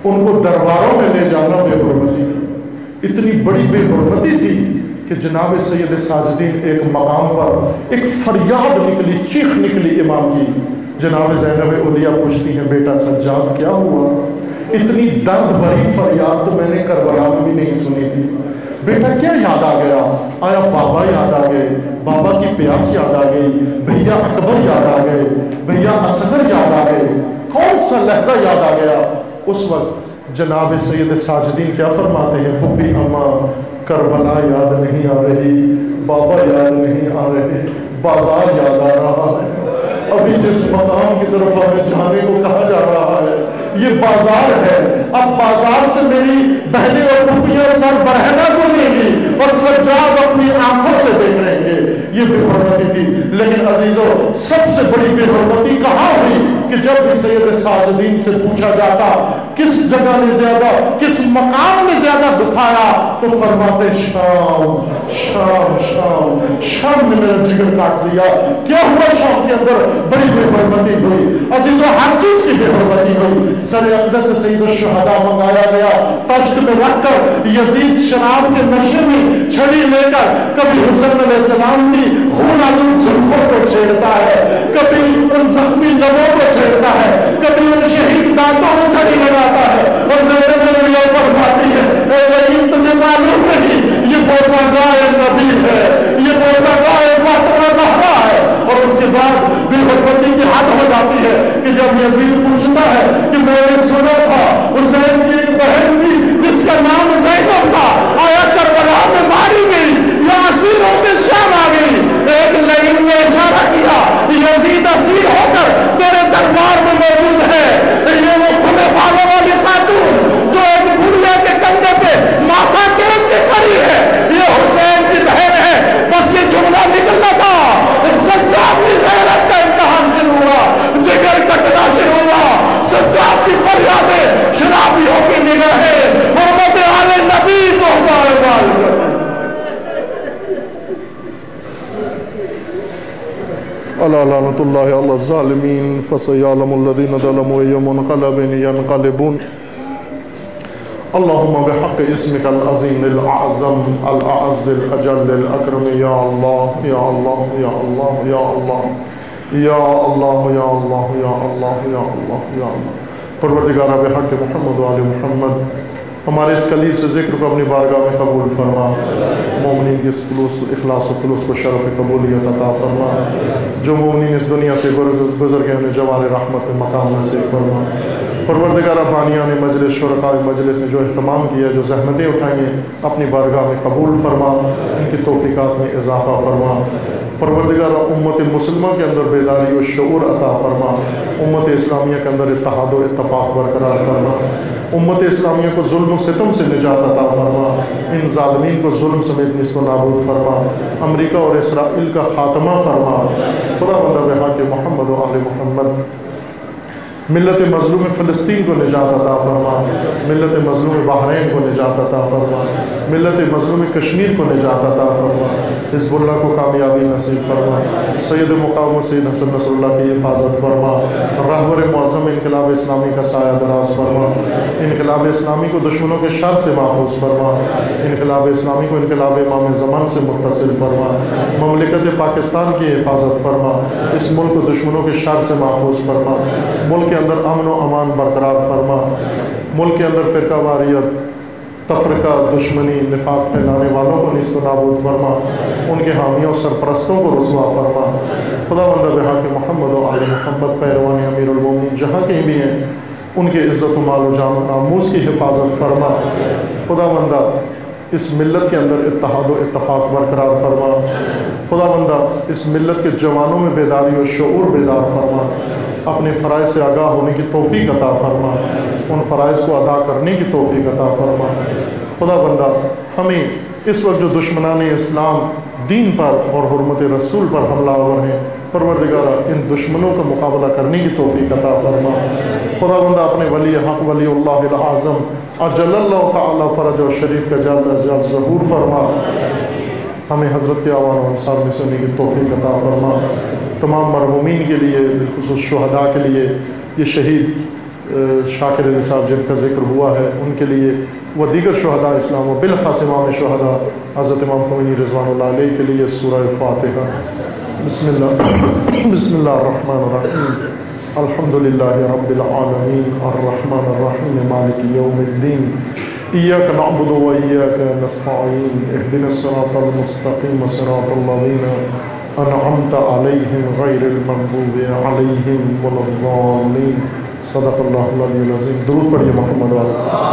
ان کو درباروں میں لے جانا بے حرمتی تھی. اتنی بڑی بے حرمتی تھی کہ جناب سید ساجدین ایک مقام پر ایک فریاد نکلی، چیخ نکلی امام کی. جناب زینب اولیاء پوچھتی ہیں بیٹا سجاد کیا ہوا؟ اتنی درد بھری فریاد تو میں نے کربلا میں بھی نہیں سنی تھی. بیٹا کیا یاد آ گیا؟ آیا بابا یاد آ گئے، بابا کی پیاس یاد آ گئی، بھیا اکبر یاد آ گئے، بھیا اصغر یاد آ گئے، کون سا لحظہ یاد آ گیا؟ اس وقت جناب سید ساجدین کیا فرماتے ہیں؟ پھوپھی اماں کربلا یاد نہیں آ رہی، بابا یاد نہیں آ رہے، بازار یاد آ رہا ہے. ابھی جس مقام کی طرف ہمیں جانے کو کہا جا رہا ہے یہ بازار ہے. اب بازار سے میری بہنیں اور پھوپھیاں سر برہنہ گزریں گی اور سجاد اپنی آنکھوں سے دیکھ رہیں گے. یہ بے حرمتی تھی. لیکن عزیزو سب سے بڑی بے حرمتی کہاں ہوئی کہ جب بھی سید ساجدین سے پوچھا جاتا کس جگہ نے زیادہ، کس مقام نے زیادہ دکھایا، تو فرماتے شام شام شام شام نے میرا جگر کاٹ دیا. کیا ہوا شام کے اندر؟ بڑی بے حرمتی ہوئی. عزیزو ہر چیز کی بے حرمتی ہوئی. سر اقدس سے سید الشہداء منگایا گیا، تشت میں رکھ کر یزید شراب کے نشے میں چھڑی لے کر کبھی حسین علیہ السلام کی خون آلود زلفوں کو چھیڑتا ہے، کبھی ان زخمی لبوں کو چھیڑتا ہے، کبھی ان شہید دانتوں میں چھڑی لگاتا ہے. اور زینب اولیاء فرماتی ہے اے لیکن تجھے معلوم نہیں یہ بوسہ گائے نبی ہے، یہ بوسہ گائے فاطمہ زہرا ہے. اور اس کے بعد بے حرمتی کی حد ہو جاتی ہے کہ جب یزید پوچھتا ہے کہ میں نے سنا تھا حسین کی ایک بہن تھی جس کا نام زینب تھا، آیا کربلا میں ماری گئی یا اسیروں میں شام آ گئی؟ ایک لائن میں اشارہ کیا یزید اسیر ہو کر تیرے دربار میں موجود ہے. یہ وہ کھلے بالوں والی خاتون جو ایک گڑیا کے کندھے پہ ماتھا ٹیک کے کھڑی ہے، یہ حسین کی بہن ہے. بس یہ جملہ نکلنا تھا، سجاد کی غیرت کا امتحان شروع ہوا، جگر کٹنا شروع ہوا. سجاد کی فریادیں، شرابیوں کی نگاہیں، حرمت آل نبی کو بار الا لعنۃ اللہ علی الظالمین فسیعلم الذین ظلموا ای منقلب ینقلبون. اللهم بحق اسمك العظيم الأعظم الأعز الأجل الأكرم يا الله يا الله يا الله يا الله يا الله يا الله يا الله يا الله يا الله. پروردگار بحق محمد و آل محمد ہمارے اس کلیل سے ذکر کو اپنی بارگاہ میں قبول فرما. مومنین کی اس خلوص اخلاص و خلوص کو شرف قبولیت عطا فرما. جو مومنین اس دنیا سے گزر گئے انہیں جوار رحمت میں مقام نصیب فرما. پروردگار ربانیان مجلس، شرکاء مجلس نے جو اہتمام کیا، جو زحمتیں اٹھائیں ہیں اپنی بارگاہ میں قبول فرما، ان کی توفیقات میں اضافہ فرما. پروردگار امت مسلمہ کے اندر بیداری و شعور عطا فرما. امت اسلامیہ کے اندر اتحاد و اتفاق برقرار فرما. امت اسلامیہ کو ظلم و ستم سے نجات عطا فرما. ان ظالمین کو ظلم سمیت نصف و نابود فرما. امریکہ اور اسرائیل کا خاتمہ فرما. خدا بندہ بحق محمد و آل محمد ملت مظلوم فلسطین کو نجات عطا فرما. ملت مظلوم بحرین کو نجات عطا فرما. ملت مظلوم کشمیر کو نجات عطا فرما. حزب اللہ کو کامیابی نصیب فرما. سید مقام سید حسن نصر اللہ کی حفاظت فرما. رہبر معظم انقلاب اسلامی کا سایہ دراز فرما. انقلاب اسلامی کو دشمنوں کے شر سے محفوظ فرما. انقلاب اسلامی کو انقلاب امام زمان سے متصل فرما. مملکت پاکستان کی حفاظت فرما. اس ملک کو دشمنوں کے شر سے محفوظ فرما. ملک کے اندر امن و امان برقرار فرما. ملک کے اندر فرقہ واریت، تفرقہ، دشمنی، نفاق پھیلانے والوں کو نیست و نابود فرما. ان کے حامیوں سرپرستوں کو رسوا فرما. خدا بندہ بحق محمد و آل محمد پیروان امیر المومنین جہاں کہیں بھی ہیں ان کے عزت و مال و جان و ناموس کی حفاظت فرما. خدا بندہ اس ملت کے اندر اتحاد و اتفاق برقرار فرما. خدا بندہ اس ملت کے جوانوں میں بیداری و شعور بیدار فرما. اپنے فرائض سے آگاہ ہونے کی توفیق عطا فرما. ان فرائض کو ادا کرنے کی توفیق عطا فرما. خدا بندہ ہمیں اس وقت جو دشمنان اسلام دین پر اور حرمت رسول پر حملہ آور ہیں، پروردگارہ ان دشمنوں کا مقابلہ کرنے کی توفیق عطا فرما. خدا بندہ اپنے ولی حق ولی اللہ العظم اجل اللہ تعالی فرج و شریف کا جلد از جلد ظہور فرما. ہمیں حضرت کے آوان و انصار میں سننے کی توفیق عطا فرما. تمام مرحومین کے لیے، بالخصوص شہداء کے لیے، یہ شہید شاکر علی صاحب جن کا ذکر ہوا ہے ان کے لیے، وہ دیگر شہداء اسلام و بالخاص امام شہداء حضرت امام خمینی رضوان اللہ علیہ کے لیے سورہ فاتحہ۔ بسم اللہ الرحمن الرحیم، الحمدللہ رب العالمین الرحمن الرحیم مالک یوم الدین، ایاک نعبد و ایاک نستعین، اہدنا الصراط المستقیم صراط الذین انعمت علیہم غیر المغضوب علیہم ولا الضالین۔ صدق اللہ العلی العظیم۔ درود پڑھیے محمد علیہ۔